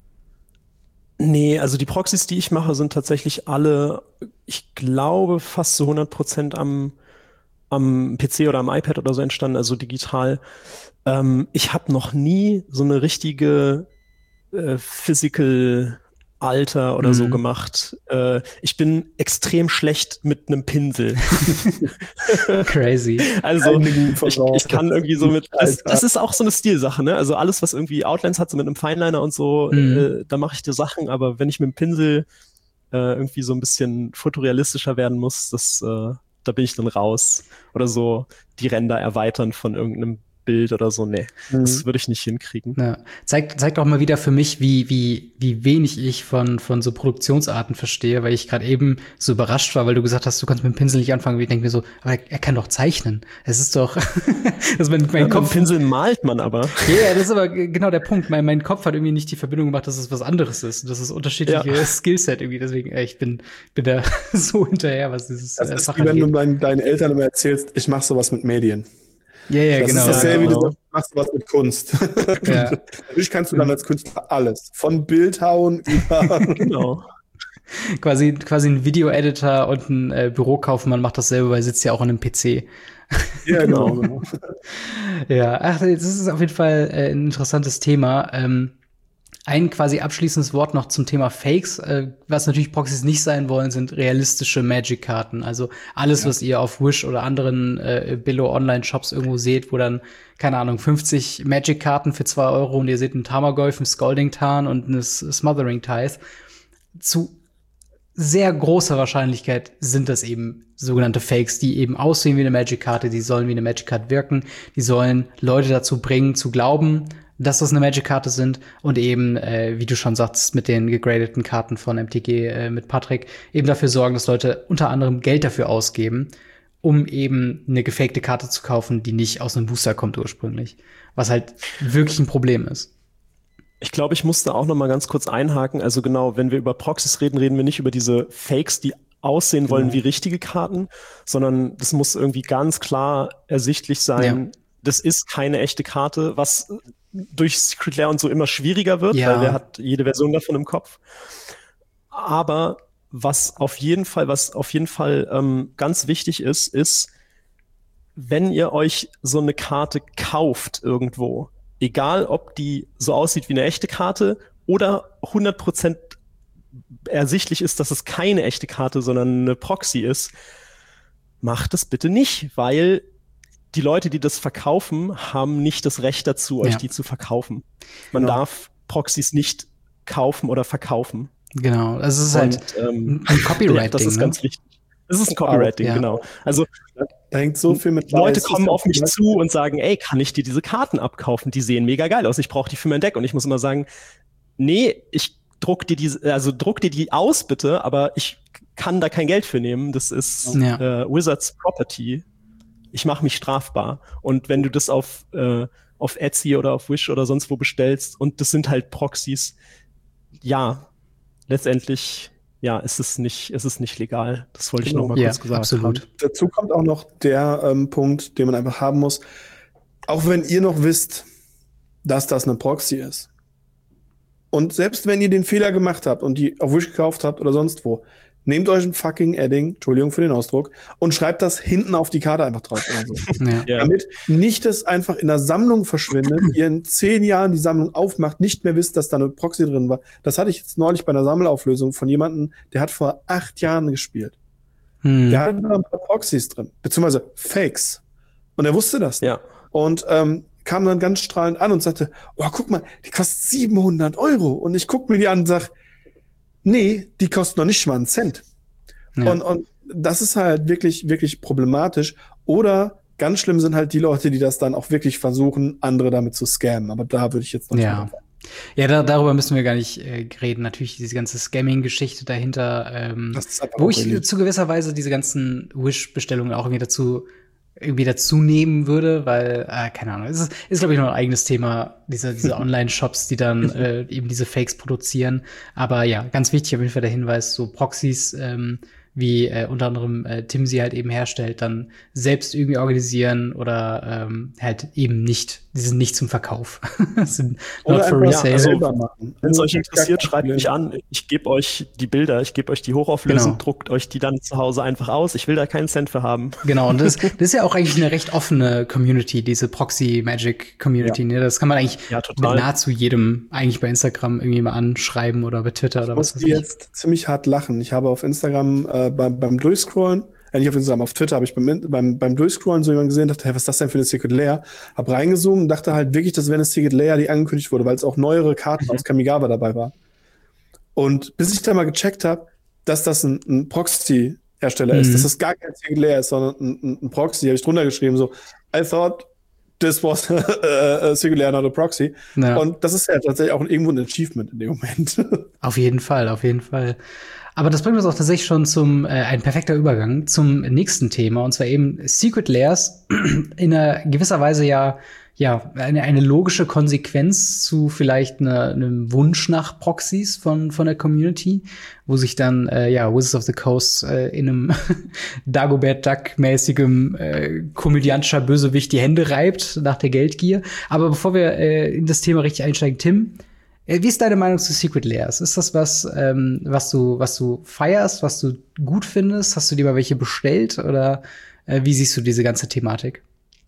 Nee, also die Proxys, die ich mache, sind tatsächlich alle, ich glaube, fast zu 100% am PC oder am iPad oder so entstanden, also digital. Ich habe noch nie so eine richtige Physical Alter oder so gemacht. Ich bin extrem schlecht mit einem Pinsel. Crazy. Also ich kann irgendwie so das ist auch so eine Stilsache, ne? Also alles, was irgendwie Outlines hat, so mit einem Fineliner und so, da mache ich dir Sachen, aber wenn ich mit dem Pinsel irgendwie so ein bisschen fotorealistischer werden muss, da bin ich dann raus. Oder so die Ränder erweitern von irgendeinem Bild oder so, nee, das würde ich nicht hinkriegen. Ja. Zeigt doch mal wieder für mich, wie wenig ich von so Produktionsarten verstehe, weil ich gerade eben so überrascht war, weil du gesagt hast, du kannst mit dem Pinsel nicht anfangen. Ich denke mir so, aber er kann doch zeichnen. Es ist doch, dass mein Kopf. Mit dem Pinsel malt man aber. Ja, das ist aber genau der Punkt. Mein Kopf hat irgendwie nicht die Verbindung gemacht, dass es was anderes ist. Das ist unterschiedliche Skillset irgendwie. Deswegen, ich bin da so hinterher, was dieses Das ist wie wenn du deinen Eltern immer erzählst, ich mache sowas mit Medien. Ja, das genau. Das ist dasselbe, wie du sagst, du machst was mit Kunst. Ja. Natürlich kannst du dann als Künstler alles. Von Bildhauen über. Genau. Quasi ein Video-Editor und ein Bürokaufmann macht dasselbe, weil er sitzt ja auch an einem PC. Ja, genau. Ja, das ist auf jeden Fall ein interessantes Thema. Ein quasi abschließendes Wort noch zum Thema Fakes. Was natürlich Proxys nicht sein wollen, sind realistische Magic-Karten. Also alles, was ihr auf Wish oder anderen Billo-Online-Shops irgendwo seht, wo dann, keine Ahnung, 50 Magic-Karten für 2 € und ihr seht einen Tarmogoyf, einen Scalding-Tarn und eine Smothering-Tithe. Zu sehr großer Wahrscheinlichkeit sind das eben sogenannte Fakes, die eben aussehen wie eine Magic-Karte, die sollen wie eine Magic-Card wirken, die sollen Leute dazu bringen, zu glauben, dass das eine Magic-Karte sind und eben, wie du schon sagst, mit den gegradeten Karten von MTG mit Patrick, eben dafür sorgen, dass Leute unter anderem Geld dafür ausgeben, um eben eine gefakte Karte zu kaufen, die nicht aus einem Booster kommt ursprünglich. Was halt wirklich ein Problem ist. Ich glaube, ich musste auch noch mal ganz kurz einhaken. Also genau, wenn wir über Proxys reden, reden wir nicht über diese Fakes, die aussehen wollen wie richtige Karten, sondern das muss irgendwie ganz klar ersichtlich sein, das ist keine echte Karte, was durch Secret Lair und so immer schwieriger wird, weil wer hat jede Version davon im Kopf. Aber was auf jeden Fall ganz wichtig ist, wenn ihr euch so eine Karte kauft irgendwo, egal ob die so aussieht wie eine echte Karte oder 100% ersichtlich ist, dass es keine echte Karte, sondern eine Proxy ist, macht es bitte nicht, weil die Leute, die das verkaufen, haben nicht das Recht dazu, euch die zu verkaufen. Man darf Proxys nicht kaufen oder verkaufen. Genau, also es ist halt ein Copyright-Ding. Das ist ganz wichtig. Es ist ein Copyright-Ding, genau. Also da hängt so viel mit. Leute kommen auf mich zu und sagen, ey, kann ich dir diese Karten abkaufen? Die sehen mega geil aus. Ich brauche die für mein Deck. Und ich muss immer sagen, nee, ich druck dir die aus, bitte, aber ich kann da kein Geld für nehmen. Das ist Wizards Property. Ich mache mich strafbar. Und wenn du das auf Etsy oder auf Wish oder sonst wo bestellst und das sind halt Proxys, letztendlich ist es nicht legal. Das wollte ich noch mal kurz gesagt haben. Dazu kommt auch noch der Punkt, den man einfach haben muss. Auch wenn ihr noch wisst, dass das eine Proxy ist. Und selbst wenn ihr den Fehler gemacht habt und die auf Wish gekauft habt oder sonst wo, nehmt euch ein fucking Edding, Entschuldigung für den Ausdruck, und schreibt das hinten auf die Karte einfach drauf oder so. Ja. Damit nicht das einfach in der Sammlung verschwindet, ihr in 10 Jahren die Sammlung aufmacht, nicht mehr wisst, dass da eine Proxy drin war. Das hatte ich jetzt neulich bei einer Sammelauflösung von jemandem, der hat vor 8 Jahren gespielt. Der hatte da ein paar Proxys drin, beziehungsweise Fakes. Und er wusste das nicht. Ja. Und kam dann ganz strahlend an und sagte, oh, guck mal, die kostet 700 Euro. Und ich guck mir die an und sag, nee, die kostet noch nicht mal einen Cent. Ja. Und das ist halt wirklich, wirklich problematisch. Oder ganz schlimm sind halt die Leute, die das dann auch wirklich versuchen, andere damit zu scammen. Aber da würde ich jetzt noch nicht Ja. Darüber müssen wir gar nicht reden. Natürlich diese ganze Scamming-Geschichte dahinter, Das ist einfach wo ich auch zu gewisser Weise diese ganzen Wish-Bestellungen auch irgendwie dazu nehmen würde, weil, keine Ahnung, es ist glaube ich, noch ein eigenes Thema, diese Online-Shops, die dann eben diese Fakes produzieren. Aber ja, ganz wichtig auf jeden Fall der Hinweis, so Proxys, wie unter anderem Tim sie halt eben herstellt, dann selbst irgendwie organisieren oder halt eben nicht, die sind nicht zum Verkauf. Sind not for resale. selber machen. Wenn es euch interessiert, schreibt mich an. Ich gebe euch die Bilder, ich gebe euch die hochauflösend, Genau. druckt euch die dann zu Hause einfach aus. Ich will da keinen Cent für haben. Genau, und das ist ja auch eigentlich eine recht offene Community, diese Proxy-Magic-Community. Ne? Das kann man eigentlich Ja, mit total. nahezu jedem eigentlich bei Instagram irgendwie mal anschreiben oder bei Twitter oder Ich was muss weiß ich. jetzt ziemlich hart lachen. Ich habe auf Instagram beim Durchscrollen, nicht auf Instagram, auf Twitter habe ich beim Durchscrollen so jemanden gesehen, dachte, hey, was ist das denn für eine Secret Lair? Hab reingezoomt und dachte halt wirklich, das wäre eine Secret Lair, die angekündigt wurde, weil es auch neuere Karten aus Kamigawa dabei war. Und bis ich dann mal gecheckt habe, dass das ein Proxy-Hersteller ist, dass das gar kein Secret Lair ist, sondern ein Proxy, habe ich drunter geschrieben, so, I thought this was a Secret Lair, not a Proxy. Ja. Und das ist ja tatsächlich auch irgendwo ein Achievement in dem Moment. Auf jeden Fall, auf jeden Fall. Aber das bringt uns auch tatsächlich schon zum ein perfekter Übergang zum nächsten Thema, und zwar eben Secret Lairs in einer gewisser Weise ja eine logische Konsequenz zu vielleicht einem Wunsch nach Proxys von der Community, wo sich dann Wizards of the Coast in einem Dagobert Duck-mäßigem komödiantischer Bösewicht die Hände reibt nach der Geldgier. Aber bevor wir in das Thema richtig einsteigen, Tim, wie ist deine Meinung zu Secret Lairs? Ist das was du feierst, was du gut findest? Hast du dir mal welche bestellt oder wie siehst du diese ganze Thematik?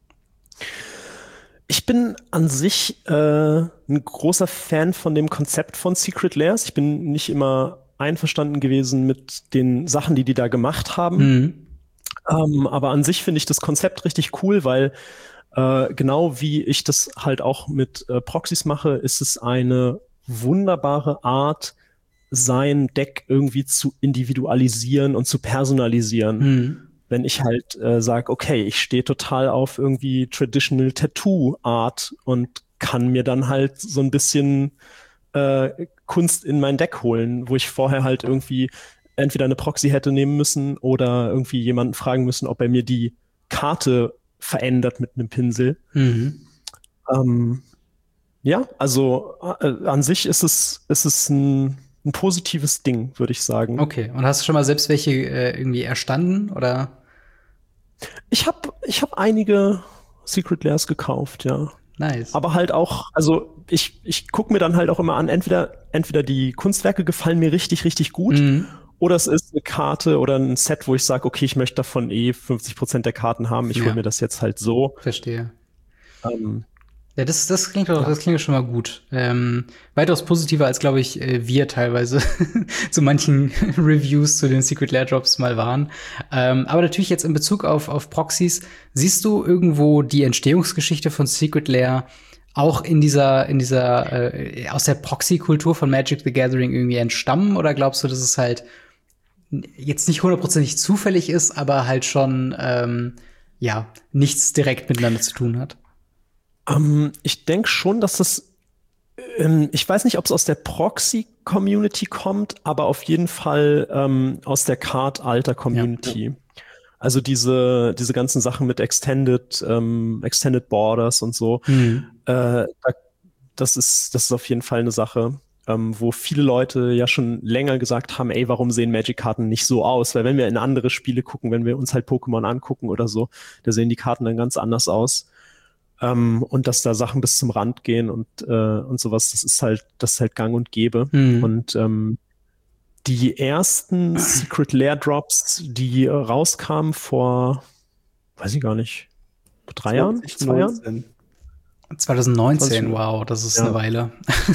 Ich bin an sich ein großer Fan von dem Konzept von Secret Lairs. Ich bin nicht immer einverstanden gewesen mit den Sachen, die da gemacht haben. Aber an sich finde ich das Konzept richtig cool, weil genau wie ich das halt auch mit Proxys mache, ist es eine wunderbare Art, sein Deck irgendwie zu individualisieren und zu personalisieren. Wenn ich halt sage, okay, ich stehe total auf irgendwie Traditional Tattoo Art und kann mir dann halt so ein bisschen Kunst in mein Deck holen, wo ich vorher halt irgendwie entweder eine Proxy hätte nehmen müssen oder irgendwie jemanden fragen müssen, ob er mir die Karte verändert mit einem Pinsel. Ja, also an sich ist es ein positives Ding, würde ich sagen. Okay, und hast du schon mal selbst welche irgendwie erstanden oder? Ich hab einige Secret Lairs gekauft, ja. Nice. Aber halt auch, also ich gucke mir dann halt auch immer an, entweder die Kunstwerke gefallen mir richtig, richtig gut, oder es ist eine Karte oder ein Set, wo ich sage, okay, ich möchte davon 50% der Karten haben, ich hole mir das jetzt halt so. Verstehe. Ja, das klingt doch schon mal gut. Weitaus positiver als, glaube ich, wir teilweise zu manchen Reviews zu den Secret Lair Drops mal waren. Aber natürlich jetzt in Bezug auf Proxys, siehst du irgendwo die Entstehungsgeschichte von Secret Lair auch in dieser aus der Proxy-Kultur von Magic the Gathering irgendwie entstammen? Oder glaubst du, dass es halt jetzt nicht hundertprozentig zufällig ist, aber halt schon nichts direkt miteinander zu tun hat? Ich denke schon, dass das, ich weiß nicht, ob es aus der Proxy-Community kommt, aber auf jeden Fall aus der Card-Alter-Community. Ja. Also diese ganzen Sachen mit Extended Borders und so, das ist auf jeden Fall eine Sache, wo viele Leute ja schon länger gesagt haben, ey, warum sehen Magic-Karten nicht so aus? Weil wenn wir in andere Spiele gucken, wenn wir uns halt Pokémon angucken oder so, da sehen die Karten dann ganz anders aus. Und dass da Sachen bis zum Rand gehen und sowas, das ist halt gang und gäbe. Und die ersten Secret Lair Drops, die rauskamen vor, weiß ich gar nicht, 3 Jahren? 2 Jahren? 2019, wow, das ist eine Weile.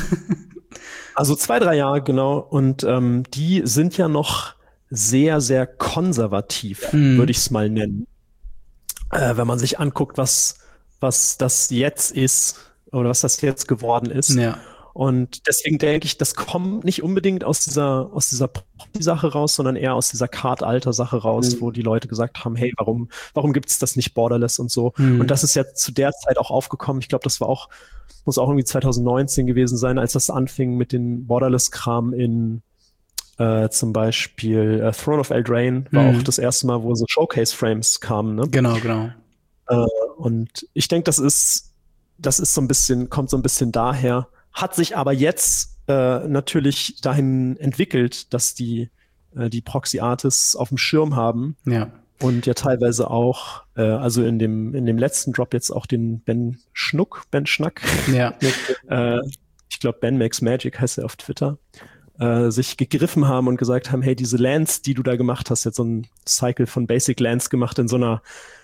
Also 2, 3 Jahre, genau. Und die sind ja noch sehr, sehr konservativ, würde ich es mal nennen. Wenn man sich anguckt, was das jetzt ist oder was das jetzt geworden ist. Ja. Und deswegen denke ich, das kommt nicht unbedingt aus dieser Sache raus, sondern eher aus dieser Card-Alter-Sache raus, wo die Leute gesagt haben, hey, warum gibt es das nicht Borderless und so. Und das ist ja zu der Zeit auch aufgekommen. Ich glaube, das muss auch irgendwie 2019 gewesen sein, als das anfing mit den Borderless-Kram in zum Beispiel Throne of Eldraine war auch das erste Mal, wo so Showcase-Frames kamen. Ne? Genau. Und ich denke, das ist so ein bisschen, kommt so ein bisschen daher, hat sich aber jetzt natürlich dahin entwickelt, dass die Proxy-Artists auf dem Schirm haben. Ja. Und ja teilweise auch, also in dem letzten Drop jetzt auch den Ben Schnack. Ja. Ich glaube, Ben Makes Magic heißt er auf Twitter. Sich gegriffen haben und gesagt haben, hey, diese Lands, die du da gemacht hast, jetzt so ein Cycle von Basic Lands gemacht in so einer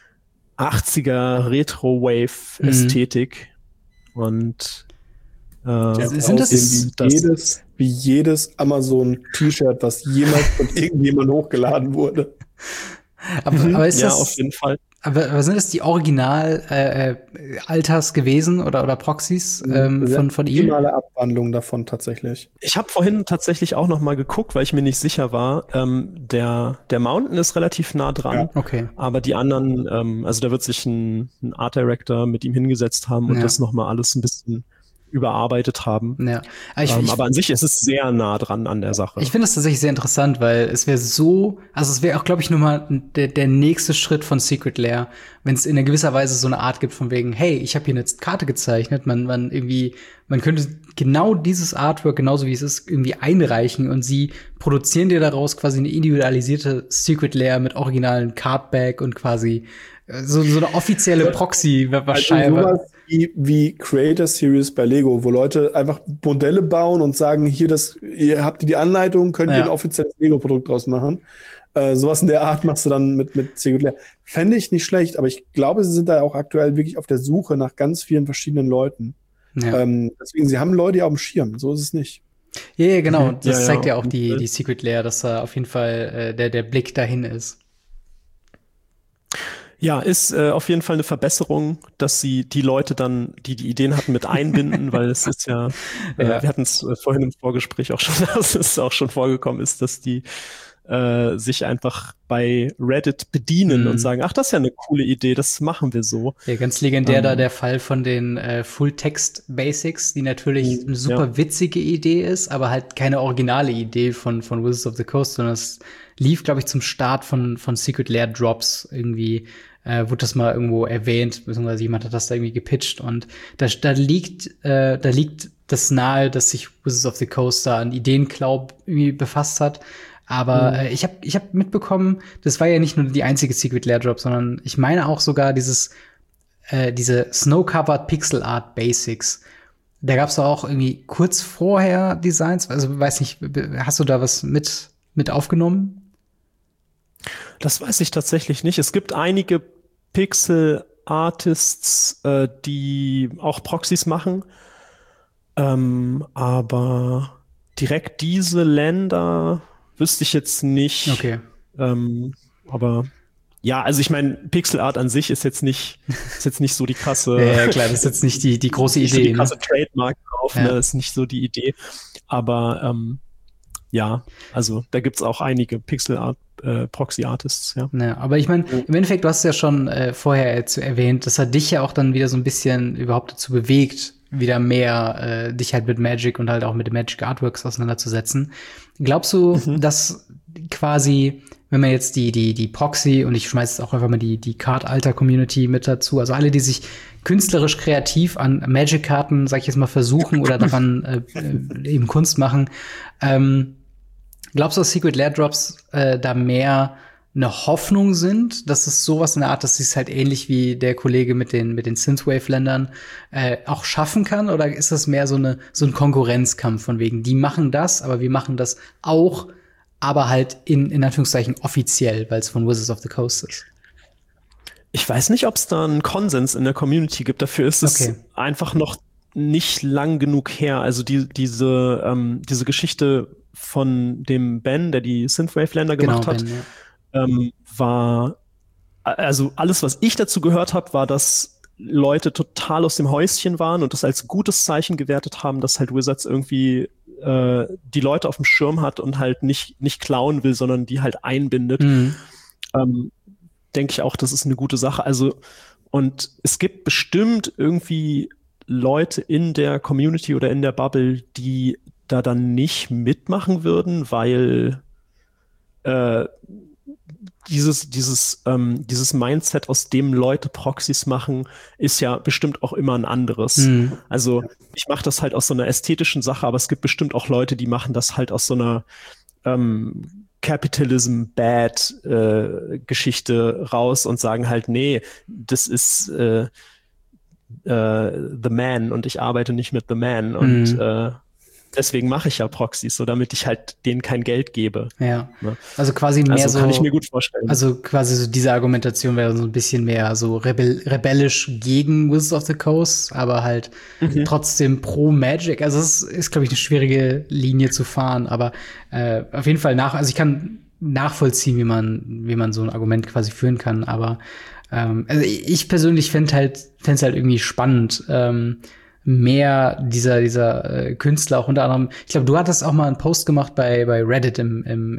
80er Retro-Wave-Ästhetik. Und sind das wie jedes Amazon-T-Shirt, was jemals von irgendjemandem hochgeladen wurde. Aber ist das, auf jeden Fall. Aber sind das die Original Alters gewesen oder Proxys von ihm? Optimale Abwandlung davon tatsächlich. Ich habe vorhin tatsächlich auch noch mal geguckt, weil ich mir nicht sicher war. Der Mountain ist relativ nah dran. Ja, okay. Aber die anderen, also da wird sich ein Art Director mit ihm hingesetzt haben und das noch mal alles ein bisschen überarbeitet haben. Ja. Aber an sich ist es sehr nah dran an der Sache. Ich finde das tatsächlich sehr interessant, weil es wäre auch, glaube ich, nur mal der nächste Schritt von Secret Lair, wenn es in einer gewisser Weise so eine Art gibt von wegen, hey, ich habe hier eine Karte gezeichnet, man könnte genau dieses Artwork, genauso wie es ist, irgendwie einreichen und sie produzieren dir daraus quasi eine individualisierte Secret Lair mit originalen Cardback und quasi so eine offizielle Proxy wahrscheinlich. Also sowas wie Creator Series bei Lego, wo Leute einfach Modelle bauen und sagen, ihr habt die Anleitung, könnt ihr ein offizielles Lego-Produkt draus machen. Sowas in der Art machst du dann mit Secret Lair. Fände ich nicht schlecht, aber ich glaube, sie sind da auch aktuell wirklich auf der Suche nach ganz vielen verschiedenen Leuten. Ja. Deswegen, sie haben Leute auf dem Schirm, so ist es nicht. Ja, genau. Das zeigt ja auch die Secret Lair, dass da auf jeden Fall der Blick dahin ist. Ja, ist auf jeden Fall eine Verbesserung, dass sie die Leute dann, die Ideen hatten, mit einbinden, weil es ist wir hatten es vorhin im Vorgespräch auch schon, dass es auch schon vorgekommen ist, dass die sich einfach bei Reddit bedienen und sagen, ach, das ist ja eine coole Idee, das machen wir so. Ja, ganz legendär da der Fall von den Full-Text-Basics, die natürlich eine super witzige Idee ist, aber halt keine originale Idee von Wizards of the Coast, sondern es lief, glaube ich, zum Start von Secret Lair Drops irgendwie, wurde das mal irgendwo erwähnt, beziehungsweise jemand hat das da irgendwie gepitcht und da liegt das nahe, dass sich Wizards of the Coast da an Ideenklau irgendwie befasst hat. Aber ich hab mitbekommen, das war ja nicht nur die einzige Secret Lair Drop, sondern ich meine auch sogar diese Snow-Covered Pixel Art Basics. Da gab's doch auch irgendwie kurz vorher Designs, also weiß nicht, hast du da was mit aufgenommen? Das weiß ich tatsächlich nicht. Es gibt einige Pixel-Artists, die auch Proxys machen, aber direkt diese Länder wüsste ich jetzt nicht. Okay. Aber ja, also ich meine, Pixel Art an sich ist jetzt nicht so die krasse. Ja, klar, das ist jetzt nicht die große Idee. So die krasse Trademark drauf, ne? Das ist nicht so die Idee. Aber ja, also da gibt's auch einige Pixel Art Proxy Artists, ja. Ja, aber ich meine, im Endeffekt, du hast es ja schon vorher erwähnt, das hat dich ja auch dann wieder so ein bisschen überhaupt dazu bewegt, wieder mehr dich halt mit Magic und halt auch mit den Magic Artworks auseinanderzusetzen. Glaubst du, dass quasi, wenn man jetzt die Proxy und ich schmeiß jetzt auch einfach mal die Card-Alter-Community mit dazu, also alle, die sich künstlerisch kreativ an Magic-Karten, sag ich jetzt mal, versuchen oder daran eben Kunst machen, glaubst du, dass Secret Lair Drops da mehr eine Hoffnung sind, dass es sowas in der Art, dass es halt ähnlich wie der Kollege mit den Synthwave-Ländern auch schaffen kann? Oder ist das mehr so ein Konkurrenzkampf von wegen, die machen das, aber wir machen das auch, aber halt in Anführungszeichen offiziell, weil es von Wizards of the Coast ist. Ich weiß nicht, ob es da einen Konsens in der Community gibt. Dafür ist es einfach noch nicht lang genug her. Also diese Geschichte von dem Ben, der die Synthwave-Länder gemacht hat, war, also alles, was ich dazu gehört habe, war, dass Leute total aus dem Häuschen waren und das als gutes Zeichen gewertet haben, dass halt Wizards irgendwie die Leute auf dem Schirm hat und halt nicht klauen will, sondern die halt einbindet. Denke ich auch, das ist eine gute Sache. Also, und es gibt bestimmt irgendwie Leute in der Community oder in der Bubble, die da dann nicht mitmachen würden, weil dieses Mindset, aus dem Leute Proxys machen, ist ja bestimmt auch immer ein anderes. Also ich mache das halt aus so einer ästhetischen Sache, aber es gibt bestimmt auch Leute, die machen das halt aus so einer Capitalism Bad Geschichte raus und sagen halt, nee, das ist The Man und ich arbeite nicht mit The Man und deswegen mache ich ja Proxys, so damit ich halt denen kein Geld gebe. Ja, ne? Also quasi mehr so. Kann ich mir gut vorstellen. Also quasi so diese Argumentation wäre so ein bisschen mehr so rebellisch gegen Wizards of the Coast, aber halt trotzdem pro Magic. Also es ist, glaube ich, eine schwierige Linie zu fahren, aber auf jeden Fall also ich kann nachvollziehen, wie man so ein Argument quasi führen kann, aber also ich persönlich fände es halt irgendwie spannend, mehr dieser Künstler auch unter anderem. Ich glaube, du hattest auch mal einen Post gemacht bei Reddit im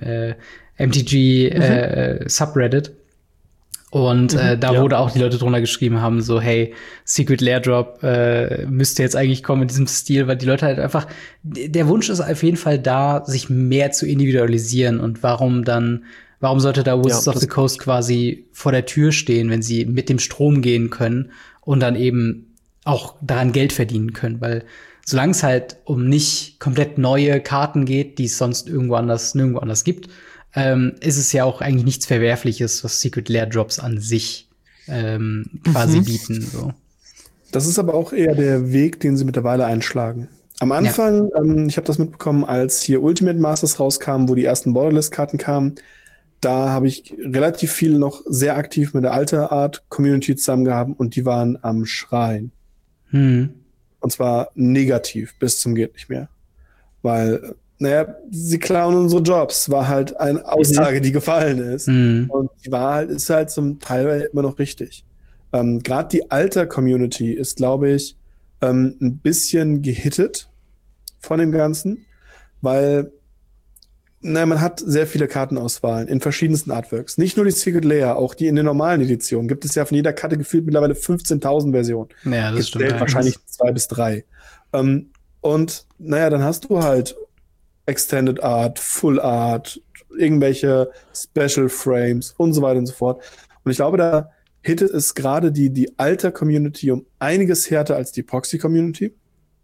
MTG Subreddit. Und da wurde auch die Leute drunter geschrieben haben, so, hey, Secret Lair Drop müsste jetzt eigentlich kommen in diesem Stil, weil die Leute halt einfach, der Wunsch ist auf jeden Fall da, sich mehr zu individualisieren. Und warum sollte da Wizards of the Coast quasi vor der Tür stehen, wenn sie mit dem Strom gehen können und dann eben auch daran Geld verdienen können, weil solange es halt um nicht komplett neue Karten geht, die es sonst nirgendwo anders gibt, ist es ja auch eigentlich nichts Verwerfliches, was Secret Lair Drops an sich quasi bieten. So. Das ist aber auch eher der Weg, den sie mittlerweile einschlagen. Am Anfang, ich habe das mitbekommen, als hier Ultimate Masters rauskam, wo die ersten Borderless-Karten kamen, da habe ich relativ viel noch sehr aktiv mit der Alter Art Community zusammengehabt und die waren am Schreien. Und zwar negativ, bis zum geht nicht mehr. Weil, sie klauen unsere Jobs, war halt eine Aussage, die gefallen ist. Und die ist halt zum Teil immer noch richtig. Gerade die Alter-Community ist, glaube ich, ein bisschen gehittet von dem Ganzen, weil man hat sehr viele Kartenauswahlen in verschiedensten Artworks. Nicht nur die Secret Lair, auch die in den normalen Editionen. Gibt es ja von jeder Karte gefühlt mittlerweile 15.000 Versionen. Ja, das stimmt. Wahrscheinlich 2 bis 3. Und dann hast du halt Extended Art, Full Art, irgendwelche Special Frames und so weiter und so fort. Und ich glaube, da hittet es gerade die Alter-Community um einiges härter als die Proxy-Community.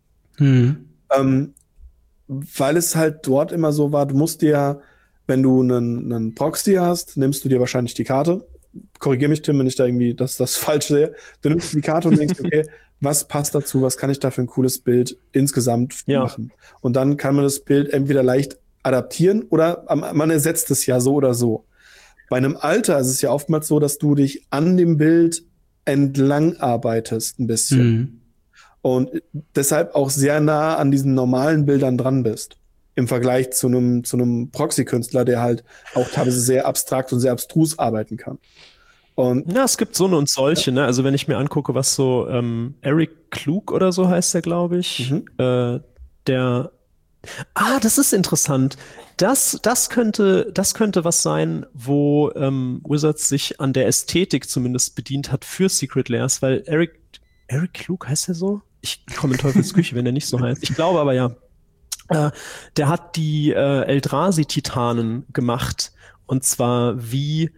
Weil es halt dort immer so war, du musst dir, wenn du einen Proxy hast, nimmst du dir wahrscheinlich die Karte. Korrigier mich, Tim, wenn ich da irgendwie das falsch sehe. Du nimmst die Karte und denkst, okay, was passt dazu, was kann ich da für ein cooles Bild insgesamt machen? Und dann kann man das Bild entweder leicht adaptieren oder man ersetzt es ja so oder so. Bei einem Alter ist es ja oftmals so, dass du dich an dem Bild entlang arbeitest ein bisschen. Und deshalb auch sehr nah an diesen normalen Bildern dran bist. Im Vergleich zu einem Proxy-Künstler, der halt auch teilweise sehr abstrakt und sehr abstrus arbeiten kann. Und es gibt so eine und solche, ne? Also wenn ich mir angucke, was so Eric Klug oder so heißt der, glaube ich, das ist interessant. Das könnte was sein, wo Wizards sich an der Ästhetik zumindest bedient hat für Secret Lairs, weil Eric Klug heißt der so? Ich komme in Teufels Küche, wenn der nicht so heißt. Ich glaube aber ja. Der hat die Eldrazi-Titanen gemacht. Und zwar wie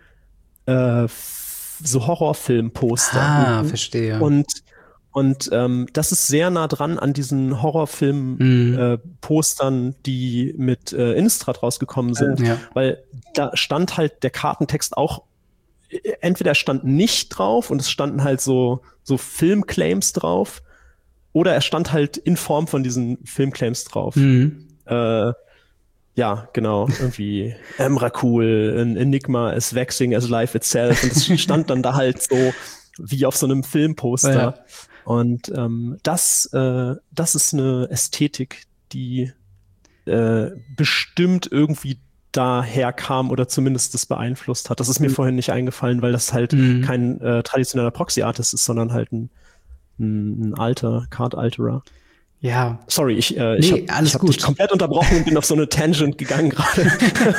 so Horrorfilm-Poster. Verstehe. Und das ist sehr nah dran an diesen Horrorfilm-Postern, die mit Innistrad rausgekommen sind. Weil da stand halt der Kartentext auch, entweder stand nicht drauf und es standen halt so Filmclaims drauf, oder er stand halt in Form von diesen Filmclaims drauf. Ja, ja, genau, irgendwie Emrakul, ein Enigma is vexing as life itself. Und es stand dann da halt so wie auf so einem Filmposter. Ja. Und das ist eine Ästhetik, die bestimmt irgendwie daher kam oder zumindest das beeinflusst hat. Das ist mir vorhin nicht eingefallen, weil das halt kein traditioneller Proxy-Artist ist, sondern halt ein alter Card-Alterer. Ja. Sorry, ich hab dich komplett unterbrochen und bin auf so eine Tangent gegangen gerade.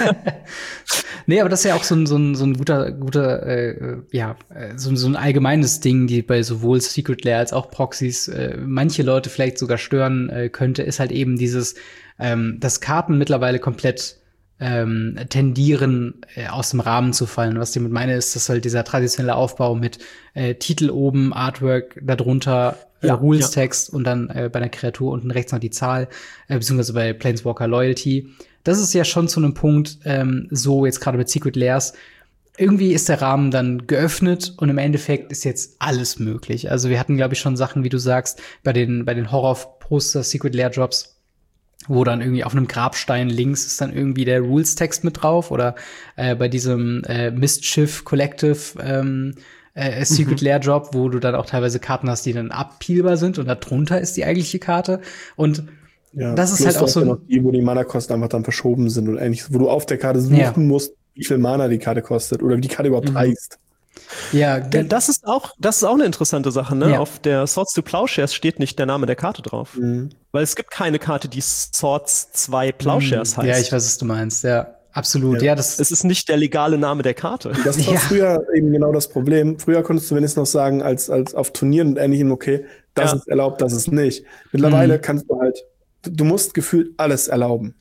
Nee, aber das ist ja auch so ein guter, so ein allgemeines Ding, die bei sowohl Secret Lair als auch Proxys manche Leute vielleicht sogar stören könnte, ist halt eben dieses, dass Karten mittlerweile komplett tendieren, aus dem Rahmen zu fallen. Was ich damit meine, ist, dass halt dieser traditionelle Aufbau mit Titel oben, Artwork darunter, Rules-Text und dann bei einer Kreatur unten rechts noch die Zahl, beziehungsweise bei Planeswalker Loyalty. Das ist ja schon zu einem Punkt, so jetzt gerade mit Secret Lairs, irgendwie ist der Rahmen dann geöffnet und im Endeffekt ist jetzt alles möglich. Also wir hatten, glaube ich, schon Sachen, wie du sagst, bei den Horror-Poster Secret Lair Drops, wo dann irgendwie auf einem Grabstein links ist dann irgendwie der Rules-Text mit drauf oder bei diesem Mischief Collective Secret Lair Drop, wo du dann auch teilweise Karten hast, die dann abpeelbar sind und da drunter ist die eigentliche Karte und das ist halt auch so noch die, wo die Mana-Kosten einfach dann verschoben sind und ähnliches, wo du auf der Karte suchen musst, wie viel Mana die Karte kostet oder wie die Karte überhaupt heißt. Ja, das ist auch eine interessante Sache, ne? Ja. Auf der Swords to Plowshares steht nicht der Name der Karte drauf. Weil es gibt keine Karte, die Swords 2 Plowshares heißt. Ja, ich weiß, was du meinst, ja. Absolut, es ist nicht der legale Name der Karte. Das war früher eben genau das Problem. Früher konntest du wenigstens noch sagen, als auf Turnieren und Ähnlichem, okay, das ist erlaubt, das ist nicht. Mittlerweile kannst du halt, du musst gefühlt alles erlauben.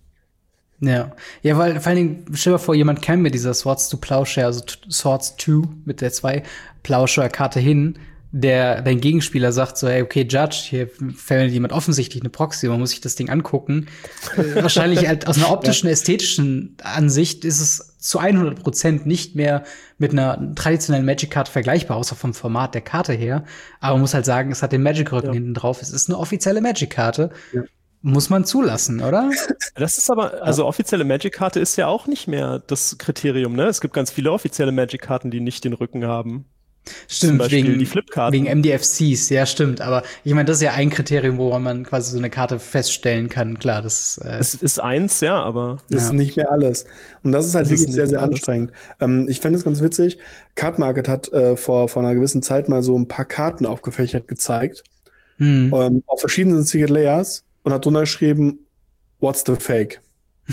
Ja, weil vor allen Dingen, stell dir vor, jemand käme mit dieser Swords to Plowshare, also Swords 2 mit der 2 Plowshare-Karte hin, dein Gegenspieler sagt so, hey, okay, Judge, hier verwendet jemand offensichtlich eine Proxy, man muss sich das Ding angucken. Wahrscheinlich halt aus einer optischen, ästhetischen Ansicht ist es zu 100% nicht mehr mit einer traditionellen Magic-Karte vergleichbar, außer vom Format der Karte her. Aber man muss halt sagen, es hat den Magic-Rücken hinten drauf. Es ist eine offizielle Magic-Karte. Ja. Muss man zulassen, oder? Das ist aber, also offizielle Magic-Karte ist ja auch nicht mehr das Kriterium, ne? Es gibt ganz viele offizielle Magic-Karten, die nicht den Rücken haben. Stimmt, zum Beispiel die Flipkarten. Wegen MDFCs, ja, stimmt. Aber ich meine, das ist ja ein Kriterium, woran man quasi so eine Karte feststellen kann. Klar, das es ist eins, ja, aber das ist nicht mehr alles. Und das ist halt wirklich sehr, sehr anstrengend. Ich fände es ganz witzig. Card Market hat vor einer gewissen Zeit mal so ein paar Karten aufgefächert gezeigt. Auf verschiedenen Secret Layers und hat drunter geschrieben, what's the fake?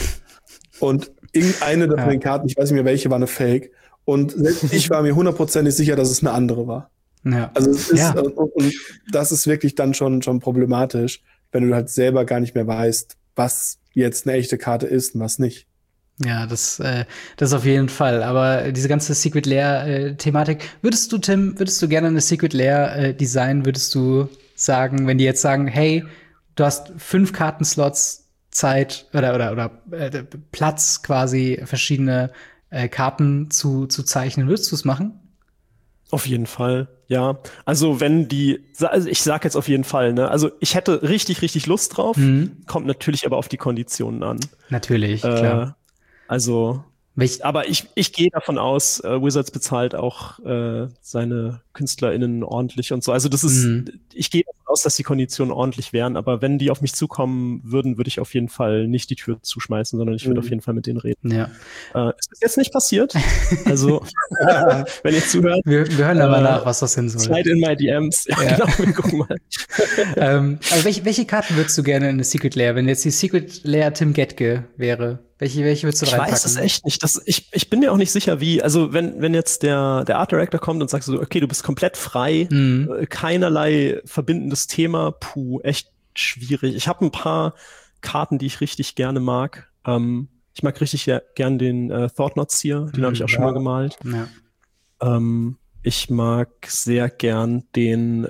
Und irgendeine von den Karten, ich weiß nicht mehr welche, war eine Fake. Und selbst ich war mir 100% sicher, dass es eine andere war. Ja. Also es ist, und das ist wirklich dann schon problematisch, wenn du halt selber gar nicht mehr weißt, was jetzt eine echte Karte ist und was nicht. Ja, das auf jeden Fall. Aber diese ganze Secret Lair-Thematik, würdest du gerne eine Secret Lair designen? Würdest du sagen, wenn die jetzt sagen, hey, du hast 5 Kartenslots Zeit oder Platz quasi verschiedene Karten zu zeichnen, würdest du es machen? Auf jeden Fall, ja. Also ich sag jetzt auf jeden Fall, ne? Also ich hätte richtig, richtig Lust drauf, kommt natürlich aber auf die Konditionen an. Natürlich, klar. Also, aber ich gehe davon aus, Wizards bezahlt auch seine KünstlerInnen ordentlich und so. Also das ist, ich gehe davon aus, dass die Konditionen ordentlich wären, aber wenn die auf mich zukommen würden, würde ich auf jeden Fall nicht die Tür zuschmeißen, sondern ich würde auf jeden Fall mit denen reden. Ja. Ist bis jetzt nicht passiert. Also, wenn ihr zuhört. Wir hören aber nach, was das hin soll. Slide in my DMs. Ja, genau, wir gucken mal. Aber welche Karten würdest du gerne in eine Secret Lair, wenn jetzt die Secret Lair Tim Gettke wäre? Welche würdest du reinpacken? Ich weiß es echt nicht. Ich bin mir auch nicht sicher, wie. Also wenn jetzt der Art Director kommt und sagt so, okay, du bist komplett frei, keinerlei verbindendes Thema, echt schwierig. Ich habe ein paar Karten, die ich richtig gerne mag. Ich mag richtig gern den Thought-Knot-Seer, den habe ich auch schon mal gemalt. Ja. Ich mag sehr gern den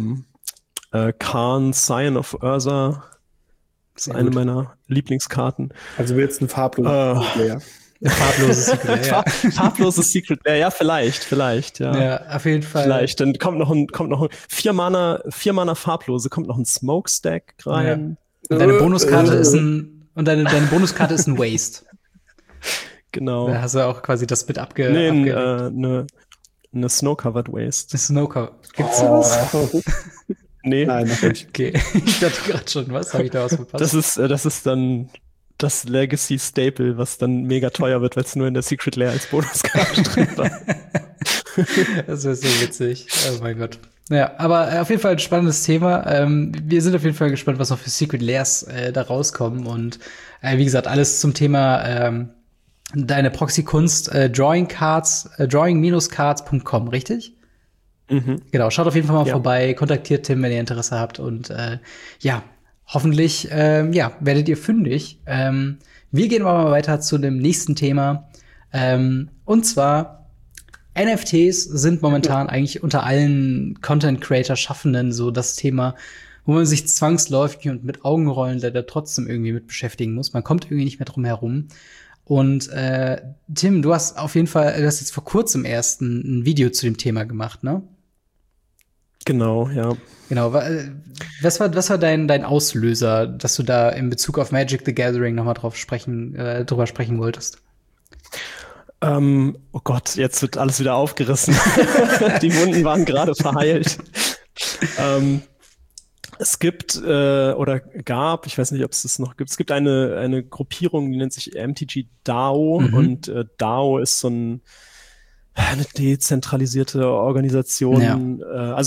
Karn Scion of Urza. Das ist eine meiner Lieblingskarten. Also willst du ein farbloses Secret Lair? Farbloses Secret Lair. Farbloses Secret Lair, ja, vielleicht, ja. Ja, auf jeden Fall. Vielleicht, dann kommt noch ein 4 Mana farblose, kommt noch ein Smokestack rein. Ja. Deine Bonuskarte ist ein Und deine Bonuskarte ist ein Waste. Genau. Da hast du auch quasi das Bit Nee, eine Snow-Covered Waste. Eine Snowcover. Gibt's sowas? Nee. Nein, noch nicht. Okay. Ich dachte gerade schon, was? Habe ich da was verpasst? Das ist dann das Legacy Staple, was dann mega teuer wird, weil es nur in der Secret Lair als Bonuskarte drin war. Das wäre so witzig. Oh mein Gott. Naja, aber auf jeden Fall ein spannendes Thema. Wir sind auf jeden Fall gespannt, was noch für Secret Lairs da rauskommen. Und wie gesagt, alles zum Thema deine Proxy-Kunst, drawing-cards.com, richtig? Mhm. Genau, schaut auf jeden Fall mal vorbei, kontaktiert Tim, wenn ihr Interesse habt. Und hoffentlich werdet ihr fündig. Wir gehen aber mal weiter zu dem nächsten Thema. Und zwar NFTs sind momentan eigentlich unter allen Content-Creator-Schaffenden so das Thema, wo man sich zwangsläufig und mit Augenrollen leider trotzdem irgendwie mit beschäftigen muss. Man kommt irgendwie nicht mehr drum herum. Und Tim, du hast jetzt vor kurzem erst ein Video zu dem Thema gemacht, ne? Genau, ja. Genau. Was war dein Auslöser, dass du da in Bezug auf Magic the Gathering noch mal drüber sprechen wolltest? Oh Gott, jetzt wird alles wieder aufgerissen. Die Wunden waren gerade verheilt. Es gibt oder gab, ich weiß nicht, ob es das noch gibt, es gibt eine Gruppierung, die nennt sich MTG DAO und DAO ist so eine dezentralisierte Organisation.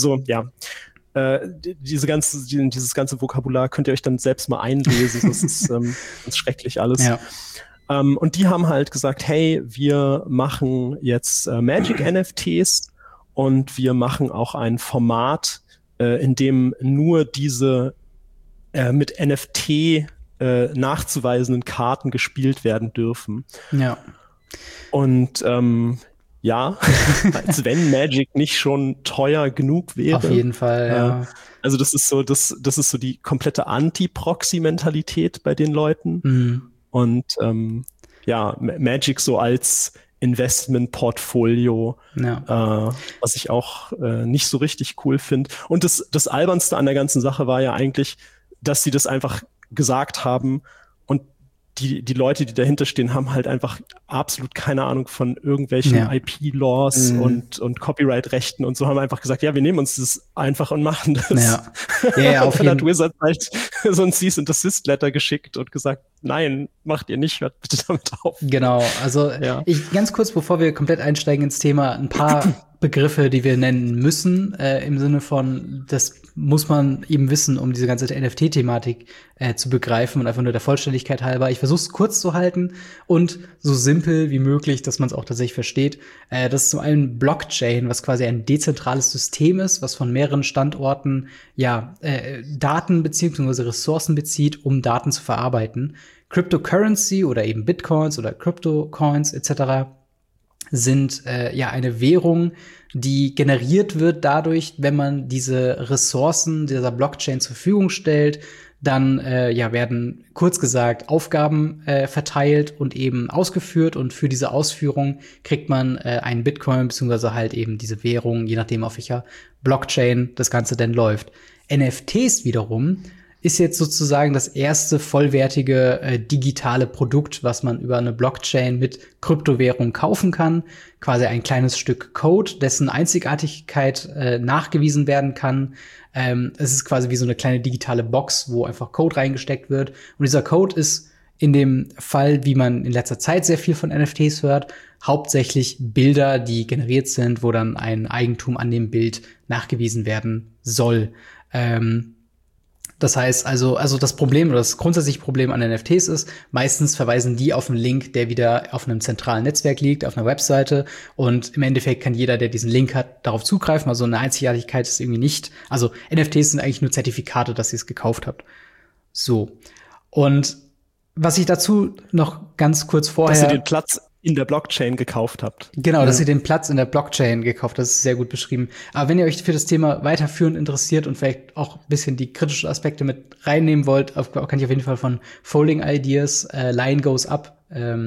Dieses ganze Vokabular könnt ihr euch dann selbst mal einlesen. Das ist ganz schrecklich alles. Ja. Und die haben halt gesagt, hey, wir machen jetzt Magic-NFTs und wir machen auch ein Format, in dem nur diese mit NFT nachzuweisenden Karten gespielt werden dürfen. Ja. Und als wenn Magic nicht schon teuer genug wäre. Auf jeden Fall, ja. Also das ist so die komplette Anti-Proxy-Mentalität bei den Leuten. Mhm. Und Magic so als Investment-Portfolio, was ich auch nicht so richtig cool finde. Und das Albernste an der ganzen Sache war ja eigentlich, dass sie das einfach gesagt haben und die Leute, die dahinter stehen, haben halt einfach absolut keine Ahnung von irgendwelchen IP-Laws und Copyright-Rechten und so, haben einfach gesagt, ja, wir nehmen uns das einfach und machen das. Ja, auf jeden Fall. Hat Wizard halt so ein Cease-and-Desist-Letter geschickt und gesagt, nein, macht ihr nicht, hört bitte damit auf. Genau, also ich ganz kurz, bevor wir komplett einsteigen ins Thema, ein paar Begriffe, die wir nennen müssen, im Sinne von, das muss man eben wissen, um diese ganze NFT-Thematik zu begreifen und einfach nur der Vollständigkeit halber. Ich versuche es kurz zu halten und so simpel wie möglich, dass man es auch tatsächlich versteht. Das ist zum einen Blockchain, was quasi ein dezentrales System ist, was von mehreren Standorten Daten beziehungsweise Ressourcen bezieht, um Daten zu verarbeiten. Cryptocurrency oder eben Bitcoins oder Cryptocoins etc. sind eine Währung, die generiert wird dadurch, wenn man diese Ressourcen dieser Blockchain zur Verfügung stellt, dann werden kurz gesagt Aufgaben verteilt und eben ausgeführt und für diese Ausführung kriegt man einen Bitcoin beziehungsweise halt eben diese Währung, je nachdem auf welcher Blockchain das Ganze denn läuft. NFTs wiederum ist jetzt sozusagen das erste vollwertige digitale Produkt, was man über eine Blockchain mit Kryptowährung kaufen kann. Quasi ein kleines Stück Code, dessen Einzigartigkeit nachgewiesen werden kann. Es ist quasi wie so eine kleine digitale Box, wo einfach Code reingesteckt wird. Und dieser Code ist in dem Fall, wie man in letzter Zeit sehr viel von NFTs hört, hauptsächlich Bilder, die generiert sind, wo dann ein Eigentum an dem Bild nachgewiesen werden soll. Das heißt also das Problem oder das grundsätzliche Problem an NFTs ist, meistens verweisen die auf einen Link, der wieder auf einem zentralen Netzwerk liegt, auf einer Webseite. Und im Endeffekt kann jeder, der diesen Link hat, darauf zugreifen. Also eine Einzigartigkeit ist irgendwie nicht. Also NFTs sind eigentlich nur Zertifikate, dass ihr es gekauft habt. So. Und was ich dazu noch ganz kurz vorher... Dass ihr den Platz in der Blockchain gekauft habt. Genau, dass ihr den Platz in der Blockchain gekauft habt, das ist sehr gut beschrieben. Aber wenn ihr euch für das Thema weiterführend interessiert und vielleicht auch ein bisschen die kritischen Aspekte mit reinnehmen wollt, kann ich auf jeden Fall von Folding Ideas, Line Goes Up,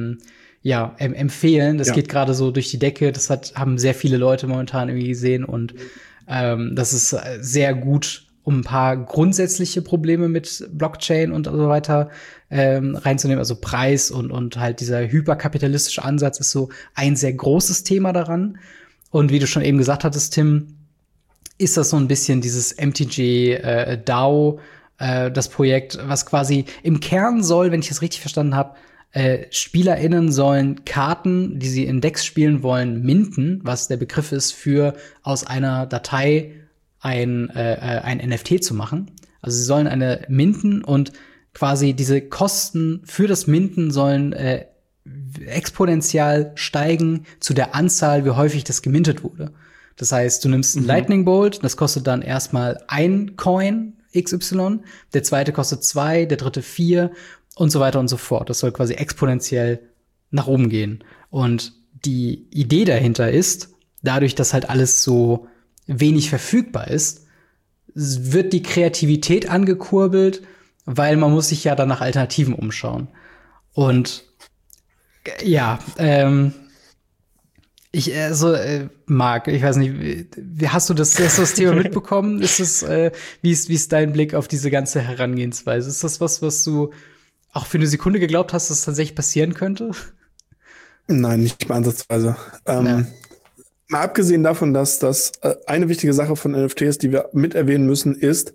empfehlen. Das geht gerade so durch die Decke. Das haben sehr viele Leute momentan irgendwie gesehen und das ist sehr gut, um ein paar grundsätzliche Probleme mit Blockchain und so weiter reinzunehmen. Also Preis und halt dieser hyperkapitalistische Ansatz ist so ein sehr großes Thema daran. Und wie du schon eben gesagt hattest, Tim, ist das so ein bisschen dieses MTG DAO, das Projekt, was quasi im Kern soll, wenn ich es richtig verstanden habe, SpielerInnen sollen Karten, die sie in Decks spielen wollen, minten, was der Begriff ist für aus einer Datei ein NFT zu machen. Also sie sollen eine minten und quasi diese Kosten für das Minten sollen exponentiell steigen zu der Anzahl, wie häufig das gemintet wurde. Das heißt, du nimmst einen Lightning Bolt, das kostet dann erstmal 1 Coin XY, der zweite kostet 2, der dritte 4 und so weiter und so fort. Das soll quasi exponentiell nach oben gehen. Und die Idee dahinter ist, dadurch, dass halt alles so wenig verfügbar ist, wird die Kreativität angekurbelt, weil man muss sich ja dann nach Alternativen umschauen. Und ja, Marc, ich weiß nicht, hast du das Thema mitbekommen? Ist es, wie ist dein Blick auf diese ganze Herangehensweise? Ist das was du auch für eine Sekunde geglaubt hast, dass es tatsächlich passieren könnte? Nein, nicht mal ansatzweise. Mal abgesehen davon, dass das eine wichtige Sache von NFTs, die wir mit erwähnen müssen, ist,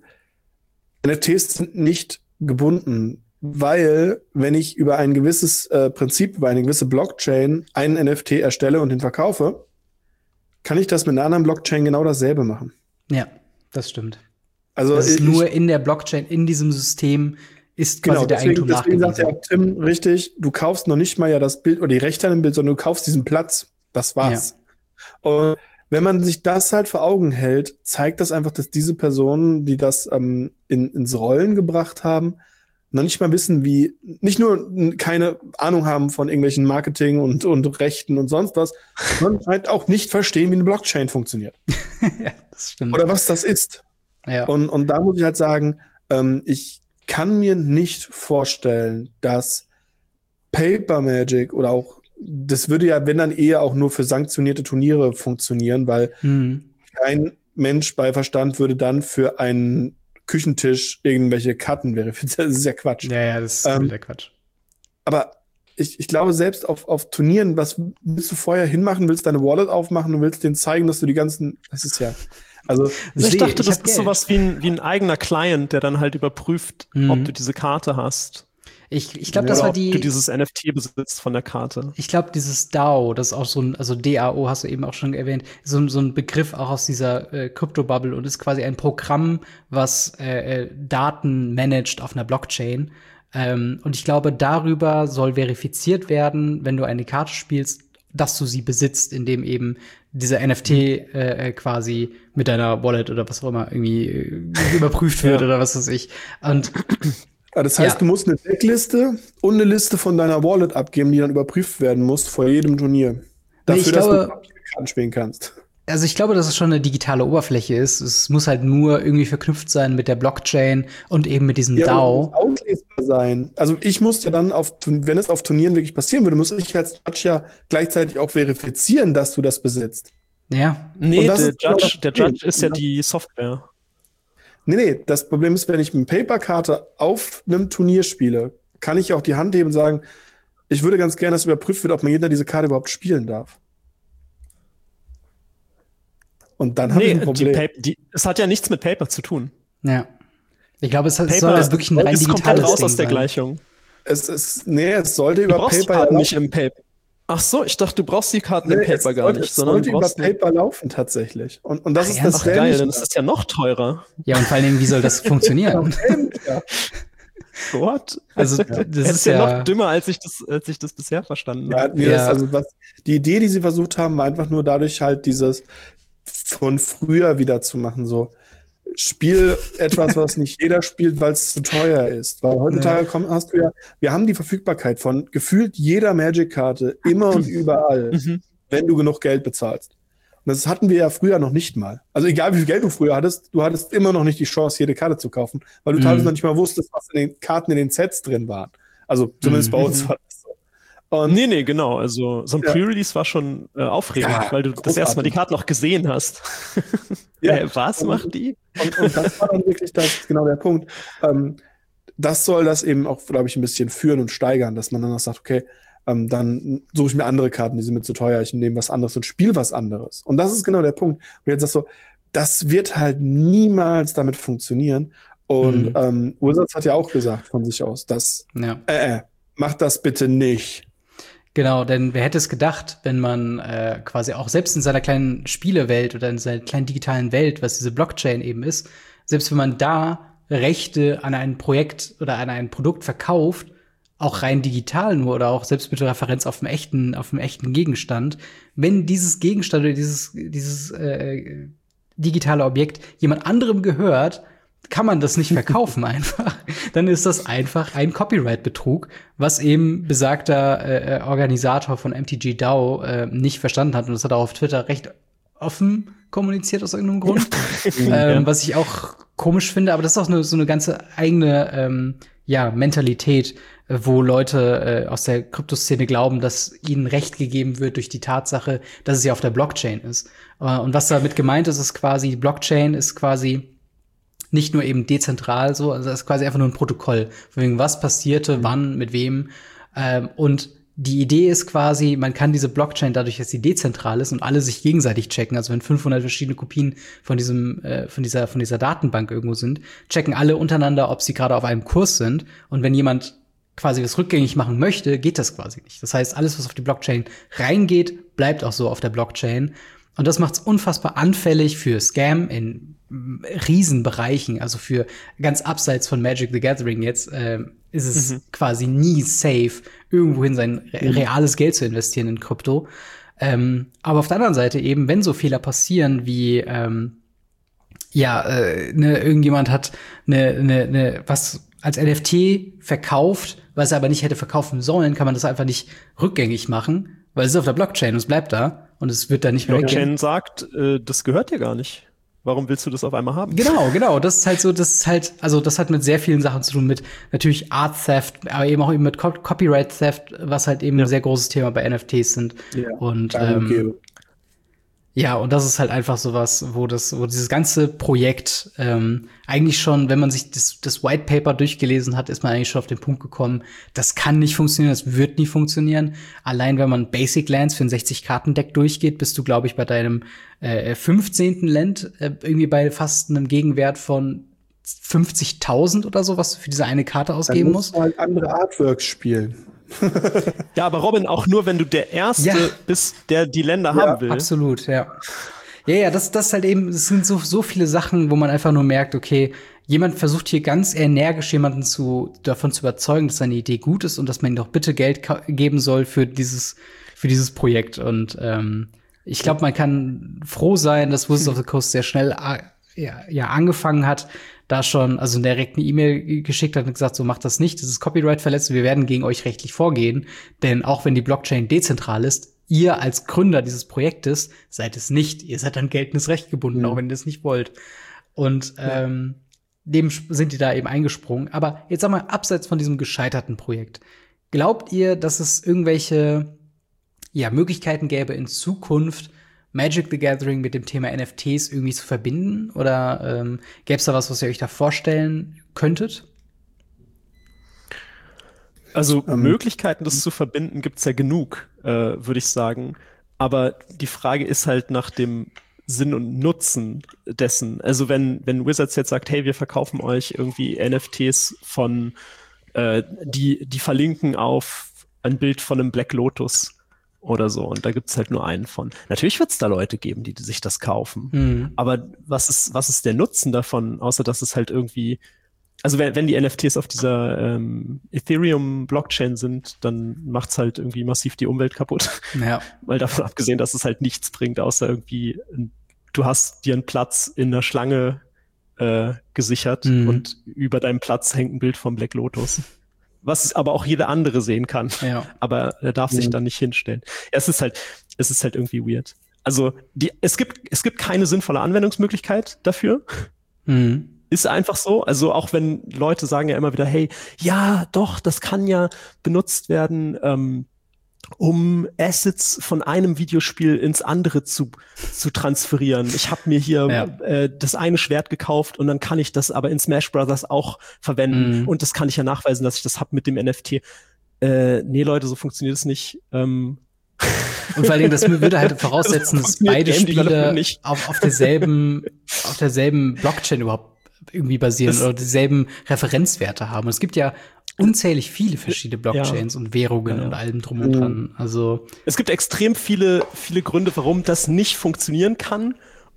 NFTs sind nicht gebunden, weil wenn ich über ein gewisses Prinzip, über eine gewisse Blockchain einen NFT erstelle und den verkaufe, kann ich das mit einer anderen Blockchain genau dasselbe machen. Ja, das stimmt. Also das ist nur in der Blockchain, in diesem System ist quasi der Eigentum nachgewiesen. Deswegen sagt ja Tim richtig, du kaufst noch nicht mal ja das Bild oder die Rechte an dem Bild, sondern du kaufst diesen Platz. Das war's. Ja. Und wenn man sich das halt vor Augen hält, zeigt das einfach, dass diese Personen, die das ins Rollen gebracht haben, noch nicht mal wissen, wie, nicht nur keine Ahnung haben von irgendwelchen Marketing und Rechten und sonst was, sondern halt auch nicht verstehen, wie eine Blockchain funktioniert. Ja, das stimmt. Oder was das ist. Ja. Und da muss ich halt sagen, ich kann mir nicht vorstellen, dass Paper Magic oder auch, das würde ja, wenn dann eher auch nur für sanktionierte Turniere funktionieren, weil kein Mensch bei Verstand würde dann für einen Küchentisch irgendwelche Karten verifizieren. Das ist ja Quatsch. Ja, das ist der Quatsch. Aber ich glaube, selbst auf Turnieren, was willst du vorher hinmachen? Willst deine Wallet aufmachen und willst denen zeigen, dass du die ganzen, das ist ja, also ich dachte, das ist sowas wie ein eigener Client, der dann halt überprüft, ob du diese Karte hast. Ich glaube, das war ob du dieses NFT besitzt von der Karte. Ich glaube, dieses DAO, das ist auch so ein, also DAO hast du eben auch schon erwähnt, so ein Begriff auch aus dieser Krypto-Bubble und ist quasi ein Programm, was Daten managt auf einer Blockchain. Und ich glaube, darüber soll verifiziert werden, wenn du eine Karte spielst, dass du sie besitzt, indem eben dieser NFT quasi mit deiner Wallet oder was auch immer irgendwie überprüft wird oder was weiß ich. Und das heißt, du musst eine Deckliste und eine Liste von deiner Wallet abgeben, die dann überprüft werden muss vor jedem Turnier. Dafür, dass du Karten spielen kannst. Also ich glaube, dass es schon eine digitale Oberfläche ist. Es muss halt nur irgendwie verknüpft sein mit der Blockchain und eben mit diesem DAO. Es muss auslesbar sein. Also ich muss ja dann, wenn es auf Turnieren wirklich passieren würde, muss ich als Judge ja gleichzeitig auch verifizieren, dass du das besitzt. Ja. Nee, der Judge ist ja die Software. Nee, das Problem ist, wenn ich eine Paperkarte auf einem Turnier spiele, kann ich auch die Hand heben und sagen, ich würde ganz gerne, dass überprüft wird, ob man jeder diese Karte überhaupt spielen darf. Und dann haben wir ein Problem. Es hat ja nichts mit Paper zu tun. Ja. Ich glaube, es soll wirklich ein rein digitales Ding sein. Es kommt halt raus aus der Gleichung. Es sollte über Paper nicht im Paper. Ach so, ich dachte, du brauchst die Karten im Paper gar nicht, sondern sollte über Paper laufen tatsächlich. Und das ist das geil, dann ist das ja noch teurer. Ja, und vor allem, wie soll das funktionieren? What? Also das ist ja noch dümmer, als ich das bisher verstanden habe. Die Idee, die sie versucht haben, war einfach nur dadurch halt dieses von früher wieder zu machen, so Spiel etwas, was nicht jeder spielt, weil es zu teuer ist. Weil heutzutage hast du ja, wir haben die Verfügbarkeit von gefühlt jeder Magic-Karte immer und überall, wenn du genug Geld bezahlst. Und das hatten wir ja früher noch nicht mal. Also egal wie viel Geld du früher hattest, du hattest immer noch nicht die Chance, jede Karte zu kaufen, weil du teilweise noch nicht mal wusstest, was in den Karten in den Sets drin waren. Also zumindest bei uns war das so. Und Nee, genau. Also so ein Pre-Release war schon aufregend, Ja, weil du das großartig. erste Mal die Karten noch gesehen hast. Ja. Was macht die? Und das war dann wirklich genau der Punkt. Das soll das eben auch, glaube ich, ein bisschen führen und steigern, dass man dann auch sagt, okay, dann suche ich mir andere Karten, die sind mir zu teuer, ich nehme was anderes und spiele was anderes. Und das ist genau der Punkt. Und jetzt sagst du, das wird halt niemals damit funktionieren. Und Wizards hat ja auch gesagt von sich aus, dass macht das bitte nicht. Genau, denn wer hätte es gedacht, wenn man quasi auch selbst in seiner kleinen Spielewelt oder in seiner kleinen digitalen Welt, was diese Blockchain eben ist, selbst wenn man da Rechte an ein Projekt oder an ein Produkt verkauft, auch rein digital nur oder auch selbst mit Referenz auf dem echten Gegenstand, wenn dieses Gegenstand oder dieses digitale Objekt jemand anderem gehört, kann man das nicht verkaufen einfach. Dann ist das einfach ein Copyright-Betrug, was eben besagter Organisator von MTG DAO nicht verstanden hat. Und das hat er auf Twitter recht offen kommuniziert aus irgendeinem Grund. Was ich auch komisch finde, aber das ist auch so eine ganze eigene Mentalität, wo Leute aus der Kryptoszene glauben, dass ihnen Recht gegeben wird durch die Tatsache, dass es ja auf der Blockchain ist. Und was damit gemeint ist, ist quasi, die Blockchain ist quasi nicht nur eben dezentral so, also das ist quasi einfach nur ein Protokoll, von wegen was passierte, wann, mit wem. Und die Idee ist quasi, man kann diese Blockchain dadurch, dass sie dezentral ist und alle sich gegenseitig checken, also wenn 500 verschiedene Kopien von dieser Datenbank irgendwo sind, checken alle untereinander, ob sie gerade auf einem Kurs sind. Und wenn jemand quasi was rückgängig machen möchte, geht das quasi nicht. Das heißt, alles, was auf die Blockchain reingeht, bleibt auch so auf der Blockchain. Und das macht es unfassbar anfällig für Scam in Riesenbereichen, also für ganz abseits von Magic the Gathering jetzt, ist es quasi nie safe, irgendwohin sein reales Geld zu investieren in Krypto. Aber auf der anderen Seite eben, wenn so Fehler passieren wie irgendjemand hat was als NFT verkauft, was er aber nicht hätte verkaufen sollen, kann man das einfach nicht rückgängig machen, weil es ist auf der Blockchain und es bleibt da und es wird dann nicht mehr weggehen. Blockchain sagt, das gehört dir gar nicht. Warum willst du das auf einmal haben? Genau. Das hat mit sehr vielen Sachen zu tun, mit natürlich Art Theft, aber eben auch mit Copyright Theft, was halt eben ein sehr großes Thema bei NFTs sind. Ja, und und das ist halt einfach sowas, wo dieses ganze Projekt eigentlich schon, wenn man sich das White Paper durchgelesen hat, ist man eigentlich schon auf den Punkt gekommen, das kann nicht funktionieren, das wird nie funktionieren. Allein wenn man Basic Lands für ein 60-Karten-Deck durchgeht, bist du, glaube ich, bei deinem 15. Land irgendwie bei fast einem Gegenwert von 50.000 oder so, was du für diese eine Karte ausgeben musst. Dann musst du halt andere Artworks spielen. Ja, aber Robin, auch nur, wenn du der Erste bist, der die Länder haben will. Absolut, ja. Ja, das halt eben, es sind so viele Sachen, wo man einfach nur merkt, okay, jemand versucht hier ganz energisch jemanden davon zu überzeugen, dass seine Idee gut ist und dass man ihm doch bitte Geld geben soll für dieses Projekt. Und ich glaube, man kann froh sein, dass Wizards of the Coast sehr schnell angefangen hat, da schon, also direkt eine E-Mail geschickt hat und gesagt, so macht das nicht, das ist Copyright-Verletzung, wir werden gegen euch rechtlich vorgehen, denn auch wenn die Blockchain dezentral ist, ihr als Gründer dieses Projektes seid es nicht, ihr seid an geltendes Recht gebunden, auch wenn ihr es nicht wollt. Und dem sind die da eben eingesprungen. Aber jetzt sag mal, abseits von diesem gescheiterten Projekt, glaubt ihr, dass es irgendwelche Möglichkeiten gäbe in Zukunft, Magic the Gathering mit dem Thema NFTs irgendwie zu verbinden? Oder gäbe es da was ihr euch da vorstellen könntet? Also Möglichkeiten, das zu verbinden, gibt's ja genug, würde ich sagen. Aber die Frage ist halt nach dem Sinn und Nutzen dessen. Also wenn Wizards jetzt sagt, hey, wir verkaufen euch irgendwie NFTs von die verlinken auf ein Bild von einem Black Lotus oder so. Und da gibt's halt nur einen von. Natürlich wird's da Leute geben, die sich das kaufen. Aber was ist der Nutzen davon, außer dass es halt irgendwie, also wenn die NFTs auf dieser Ethereum-Blockchain sind, dann macht's halt irgendwie massiv die Umwelt kaputt. Ja. Weil davon abgesehen, dass es halt nichts bringt, außer irgendwie, du hast dir einen Platz in der Schlange gesichert und über deinem Platz hängt ein Bild vom Black Lotus. Was aber auch jeder andere sehen kann. Ja. Aber er darf sich da nicht hinstellen. Es ist halt irgendwie weird. Also es gibt keine sinnvolle Anwendungsmöglichkeit dafür. Ist einfach so. Also auch wenn Leute sagen ja immer wieder, hey, ja, doch, das kann ja benutzt werden, um Assets von einem Videospiel ins andere zu transferieren. Ich habe mir hier das eine Schwert gekauft und dann kann ich das aber in Smash Brothers auch verwenden. Und das kann ich ja nachweisen, dass ich das habe mit dem NFT. Nee, Leute, so funktioniert es nicht. Und vor allen Dingen, das würde halt voraussetzen, dass beide Spiele auf derselben Blockchain überhaupt irgendwie basieren oder dieselben Referenzwerte haben. Und es gibt ja unzählig viele verschiedene Blockchains und Währungen und allem drum und dran. Also es gibt extrem viele Gründe, warum das nicht funktionieren kann.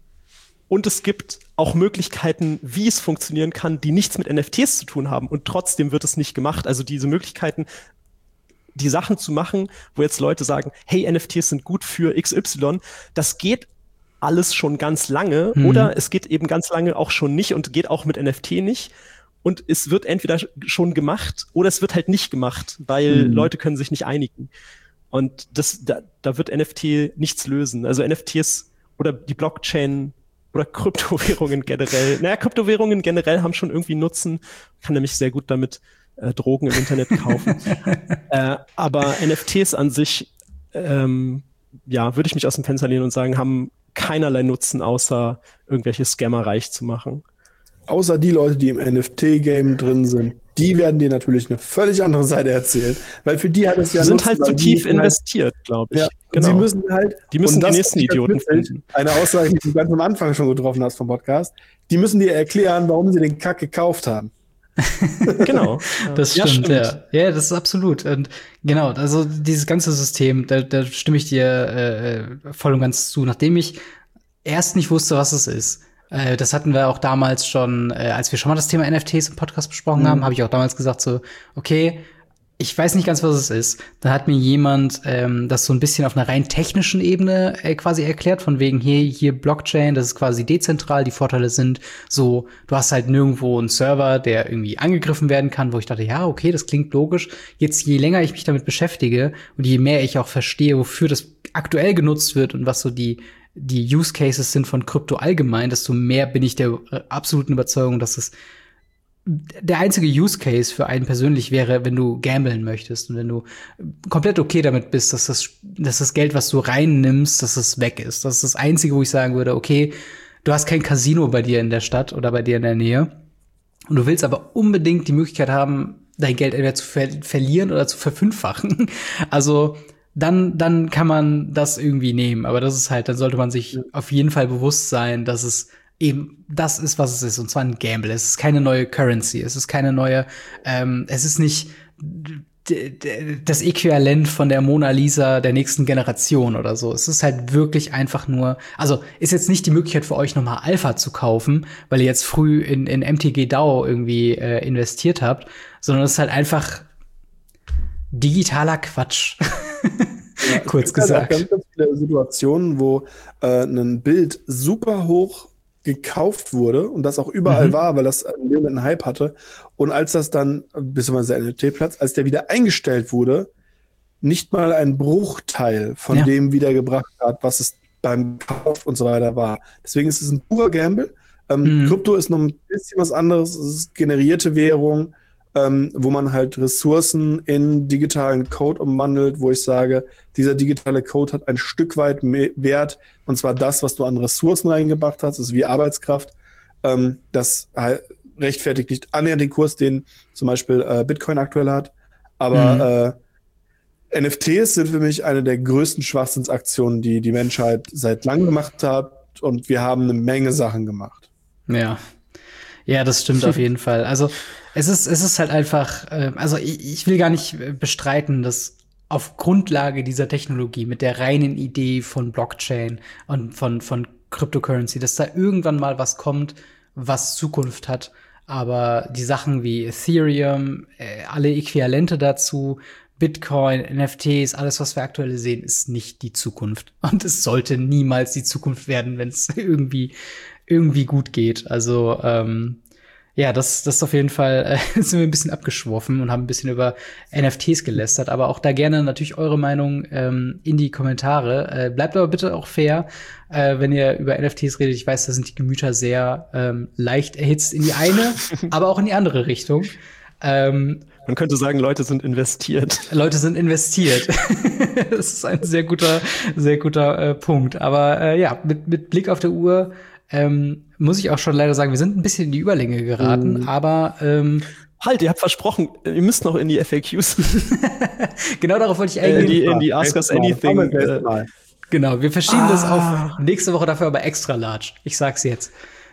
Und es gibt auch Möglichkeiten, wie es funktionieren kann, die nichts mit NFTs zu tun haben. Und trotzdem wird es nicht gemacht. Also diese Möglichkeiten, die Sachen zu machen, wo jetzt Leute sagen, hey, NFTs sind gut für XY, das geht alles schon ganz lange. Oder es geht eben ganz lange auch schon nicht und geht auch mit NFT nicht. Und es wird entweder schon gemacht oder es wird halt nicht gemacht, weil Leute können sich nicht einigen. Und da wird NFT nichts lösen. Also NFTs oder die Blockchain oder Kryptowährungen generell. Kryptowährungen generell haben schon irgendwie Nutzen. Man kann nämlich sehr gut damit Drogen im Internet kaufen. Aber NFTs an sich, würde ich mich aus dem Fenster lehnen und sagen, haben keinerlei Nutzen, außer irgendwelche Scammer reich zu machen. Außer die Leute, die im NFT-Game drin sind, die werden dir natürlich eine völlig andere Seite erzählen. Weil für die hat es ja sind halt zu tief investiert, glaube ich. Ja, genau. Sie müssen die nächsten Idioten finden. Eine Aussage, die du ganz am Anfang schon getroffen hast vom Podcast. Die müssen dir erklären, warum sie den Kack gekauft haben. Genau. Das stimmt, ja. Ja, das ist absolut. Und genau, also dieses ganze System, da stimme ich dir voll und ganz zu. Nachdem ich erst nicht wusste, was es ist, das hatten wir auch damals schon, als wir schon mal das Thema NFTs im Podcast besprochen haben, habe ich auch damals gesagt so, okay, ich weiß nicht ganz, was es ist. Da hat mir jemand das so ein bisschen auf einer rein technischen Ebene quasi erklärt, von wegen hier Blockchain, das ist quasi dezentral. Die Vorteile sind so, du hast halt nirgendwo einen Server, der irgendwie angegriffen werden kann, wo ich dachte, ja, okay, das klingt logisch. Jetzt, je länger ich mich damit beschäftige und je mehr ich auch verstehe, wofür das aktuell genutzt wird und was so die Use Cases sind von Krypto allgemein, desto mehr bin ich der absoluten Überzeugung, dass es der einzige Use Case für einen persönlich wäre, wenn du gamblen möchtest und wenn du komplett okay damit bist, dass das Geld, was du reinnimmst, dass es weg ist. Das ist das Einzige, wo ich sagen würde, okay, du hast kein Casino bei dir in der Stadt oder bei dir in der Nähe und du willst aber unbedingt die Möglichkeit haben, dein Geld entweder zu verlieren oder zu verfünffachen. Also dann kann man das irgendwie nehmen. Aber das ist halt, dann sollte man sich auf jeden Fall bewusst sein, dass es eben das ist, was es ist. Und zwar ein Gamble. Es ist keine neue Currency. Es ist keine neue, es ist nicht das Äquivalent von der Mona Lisa der nächsten Generation oder so. Es ist halt wirklich einfach nur, also ist jetzt nicht die Möglichkeit für euch nochmal Alpha zu kaufen, weil ihr jetzt früh in MTG DAO irgendwie investiert habt, sondern es ist halt einfach digitaler Quatsch. Ja, kurz gesagt. Es gibt ganz viele Situationen, wo ein Bild super hoch gekauft wurde und das auch überall war, weil das einen Hype hatte. Und als das dann, beziehungsweise der NFT-Platz, als der wieder eingestellt wurde, nicht mal ein Bruchteil von dem wiedergebracht hat, was es beim Kauf und so weiter war. Deswegen ist es ein purer Gamble. Krypto ist noch ein bisschen was anderes. Es ist generierte Währung, wo man halt Ressourcen in digitalen Code umwandelt, wo ich sage, dieser digitale Code hat ein Stück weit mehr Wert, und zwar das, was du an Ressourcen reingebracht hast, ist wie Arbeitskraft. Das rechtfertigt nicht annähernd den Kurs, den zum Beispiel Bitcoin aktuell hat, aber NFTs sind für mich eine der größten Schwachsinnsaktionen, die die Menschheit seit langem gemacht hat, und wir haben eine Menge Sachen gemacht. Ja, das stimmt auf jeden Fall. Also es ist halt einfach, also ich will gar nicht bestreiten, dass auf Grundlage dieser Technologie mit der reinen Idee von Blockchain und von Cryptocurrency, dass da irgendwann mal was kommt, was Zukunft hat. Aber die Sachen wie Ethereum, alle Äquivalente dazu, Bitcoin, NFTs, alles, was wir aktuell sehen, ist nicht die Zukunft. Und es sollte niemals die Zukunft werden, wenn es irgendwie gut geht. Also das ist auf jeden Fall, sind wir ein bisschen abgeschworfen und haben ein bisschen über NFTs gelästert. Aber auch da gerne natürlich eure Meinung in die Kommentare. Bleibt aber bitte auch fair, wenn ihr über NFTs redet. Ich weiß, da sind die Gemüter sehr leicht erhitzt in die eine, aber auch in die andere Richtung. Man könnte sagen, Leute sind investiert. Leute sind investiert. Das ist ein sehr guter Punkt. Aber ja, mit Blick auf die Uhr muss ich auch schon leider sagen, wir sind ein bisschen in die Überlänge geraten, aber halt, ihr habt versprochen, ihr müsst noch in die FAQs. Genau darauf wollte ich eingehen. In die Ask Us Anything. Genau, wir verschieben das auf nächste Woche, dafür aber extra large. Ich sag's jetzt.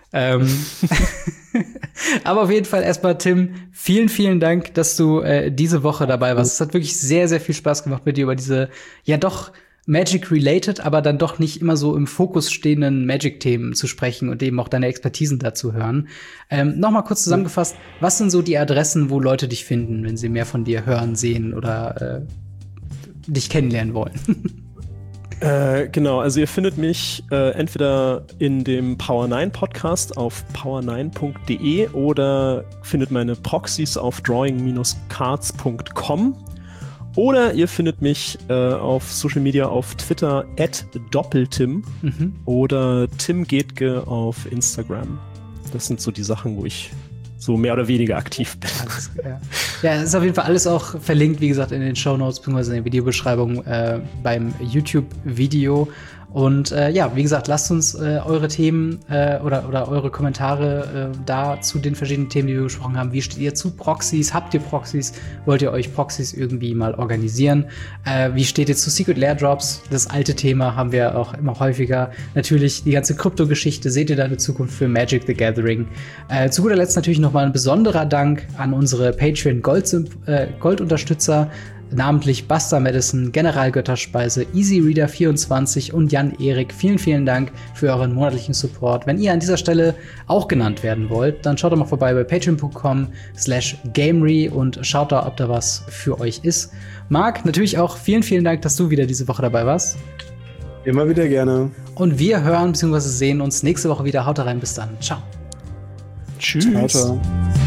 Aber auf jeden Fall erstmal, Tim, vielen, vielen Dank, dass du diese Woche dabei warst. Es hat wirklich sehr, sehr viel Spaß gemacht, mit dir über diese, ja doch Magic-related, aber dann doch nicht immer so im Fokus stehenden Magic-Themen zu sprechen und eben auch deine Expertisen dazu hören. Nochmal kurz zusammengefasst, was sind so die Adressen, wo Leute dich finden, wenn sie mehr von dir hören, sehen oder dich kennenlernen wollen? Genau, also ihr findet mich entweder in dem Power 9 Podcast auf power9.de oder findet meine Proxys auf drawing-cards.com oder ihr findet mich auf Social Media auf Twitter @doppeltim oder Tim Gehtke auf Instagram. Das sind so die Sachen, wo ich so mehr oder weniger aktiv bin. Alles klar. Ja, es ist auf jeden Fall alles auch verlinkt, wie gesagt, in den Shownotes bzw. in der Videobeschreibung beim YouTube-Video. Und ja, wie gesagt, lasst uns eure Themen oder eure Kommentare da zu den verschiedenen Themen, die wir besprochen haben. Wie steht ihr zu Proxys? Habt ihr Proxys? Wollt ihr euch Proxys irgendwie mal organisieren? Wie steht ihr zu Secret Lair Drops? Das alte Thema haben wir auch immer häufiger. Natürlich die ganze Krypto-Geschichte. Seht ihr da eine Zukunft für Magic the Gathering? Zu guter Letzt natürlich noch mal ein besonderer Dank an unsere Patreon Gold-Unterstützer. Namentlich Buster Madison, General Götterspeise, EasyReader24 und Jan-Erik. Vielen, vielen Dank für euren monatlichen Support. Wenn ihr an dieser Stelle auch genannt werden wollt, dann schaut doch mal vorbei bei patreon.com/gamery und schaut da, ob da was für euch ist. Marc, natürlich auch vielen, vielen Dank, dass du wieder diese Woche dabei warst. Immer wieder gerne. Und wir hören bzw. sehen uns nächste Woche wieder. Haut rein, bis dann. Ciao. Tschüss. Ciao, ciao.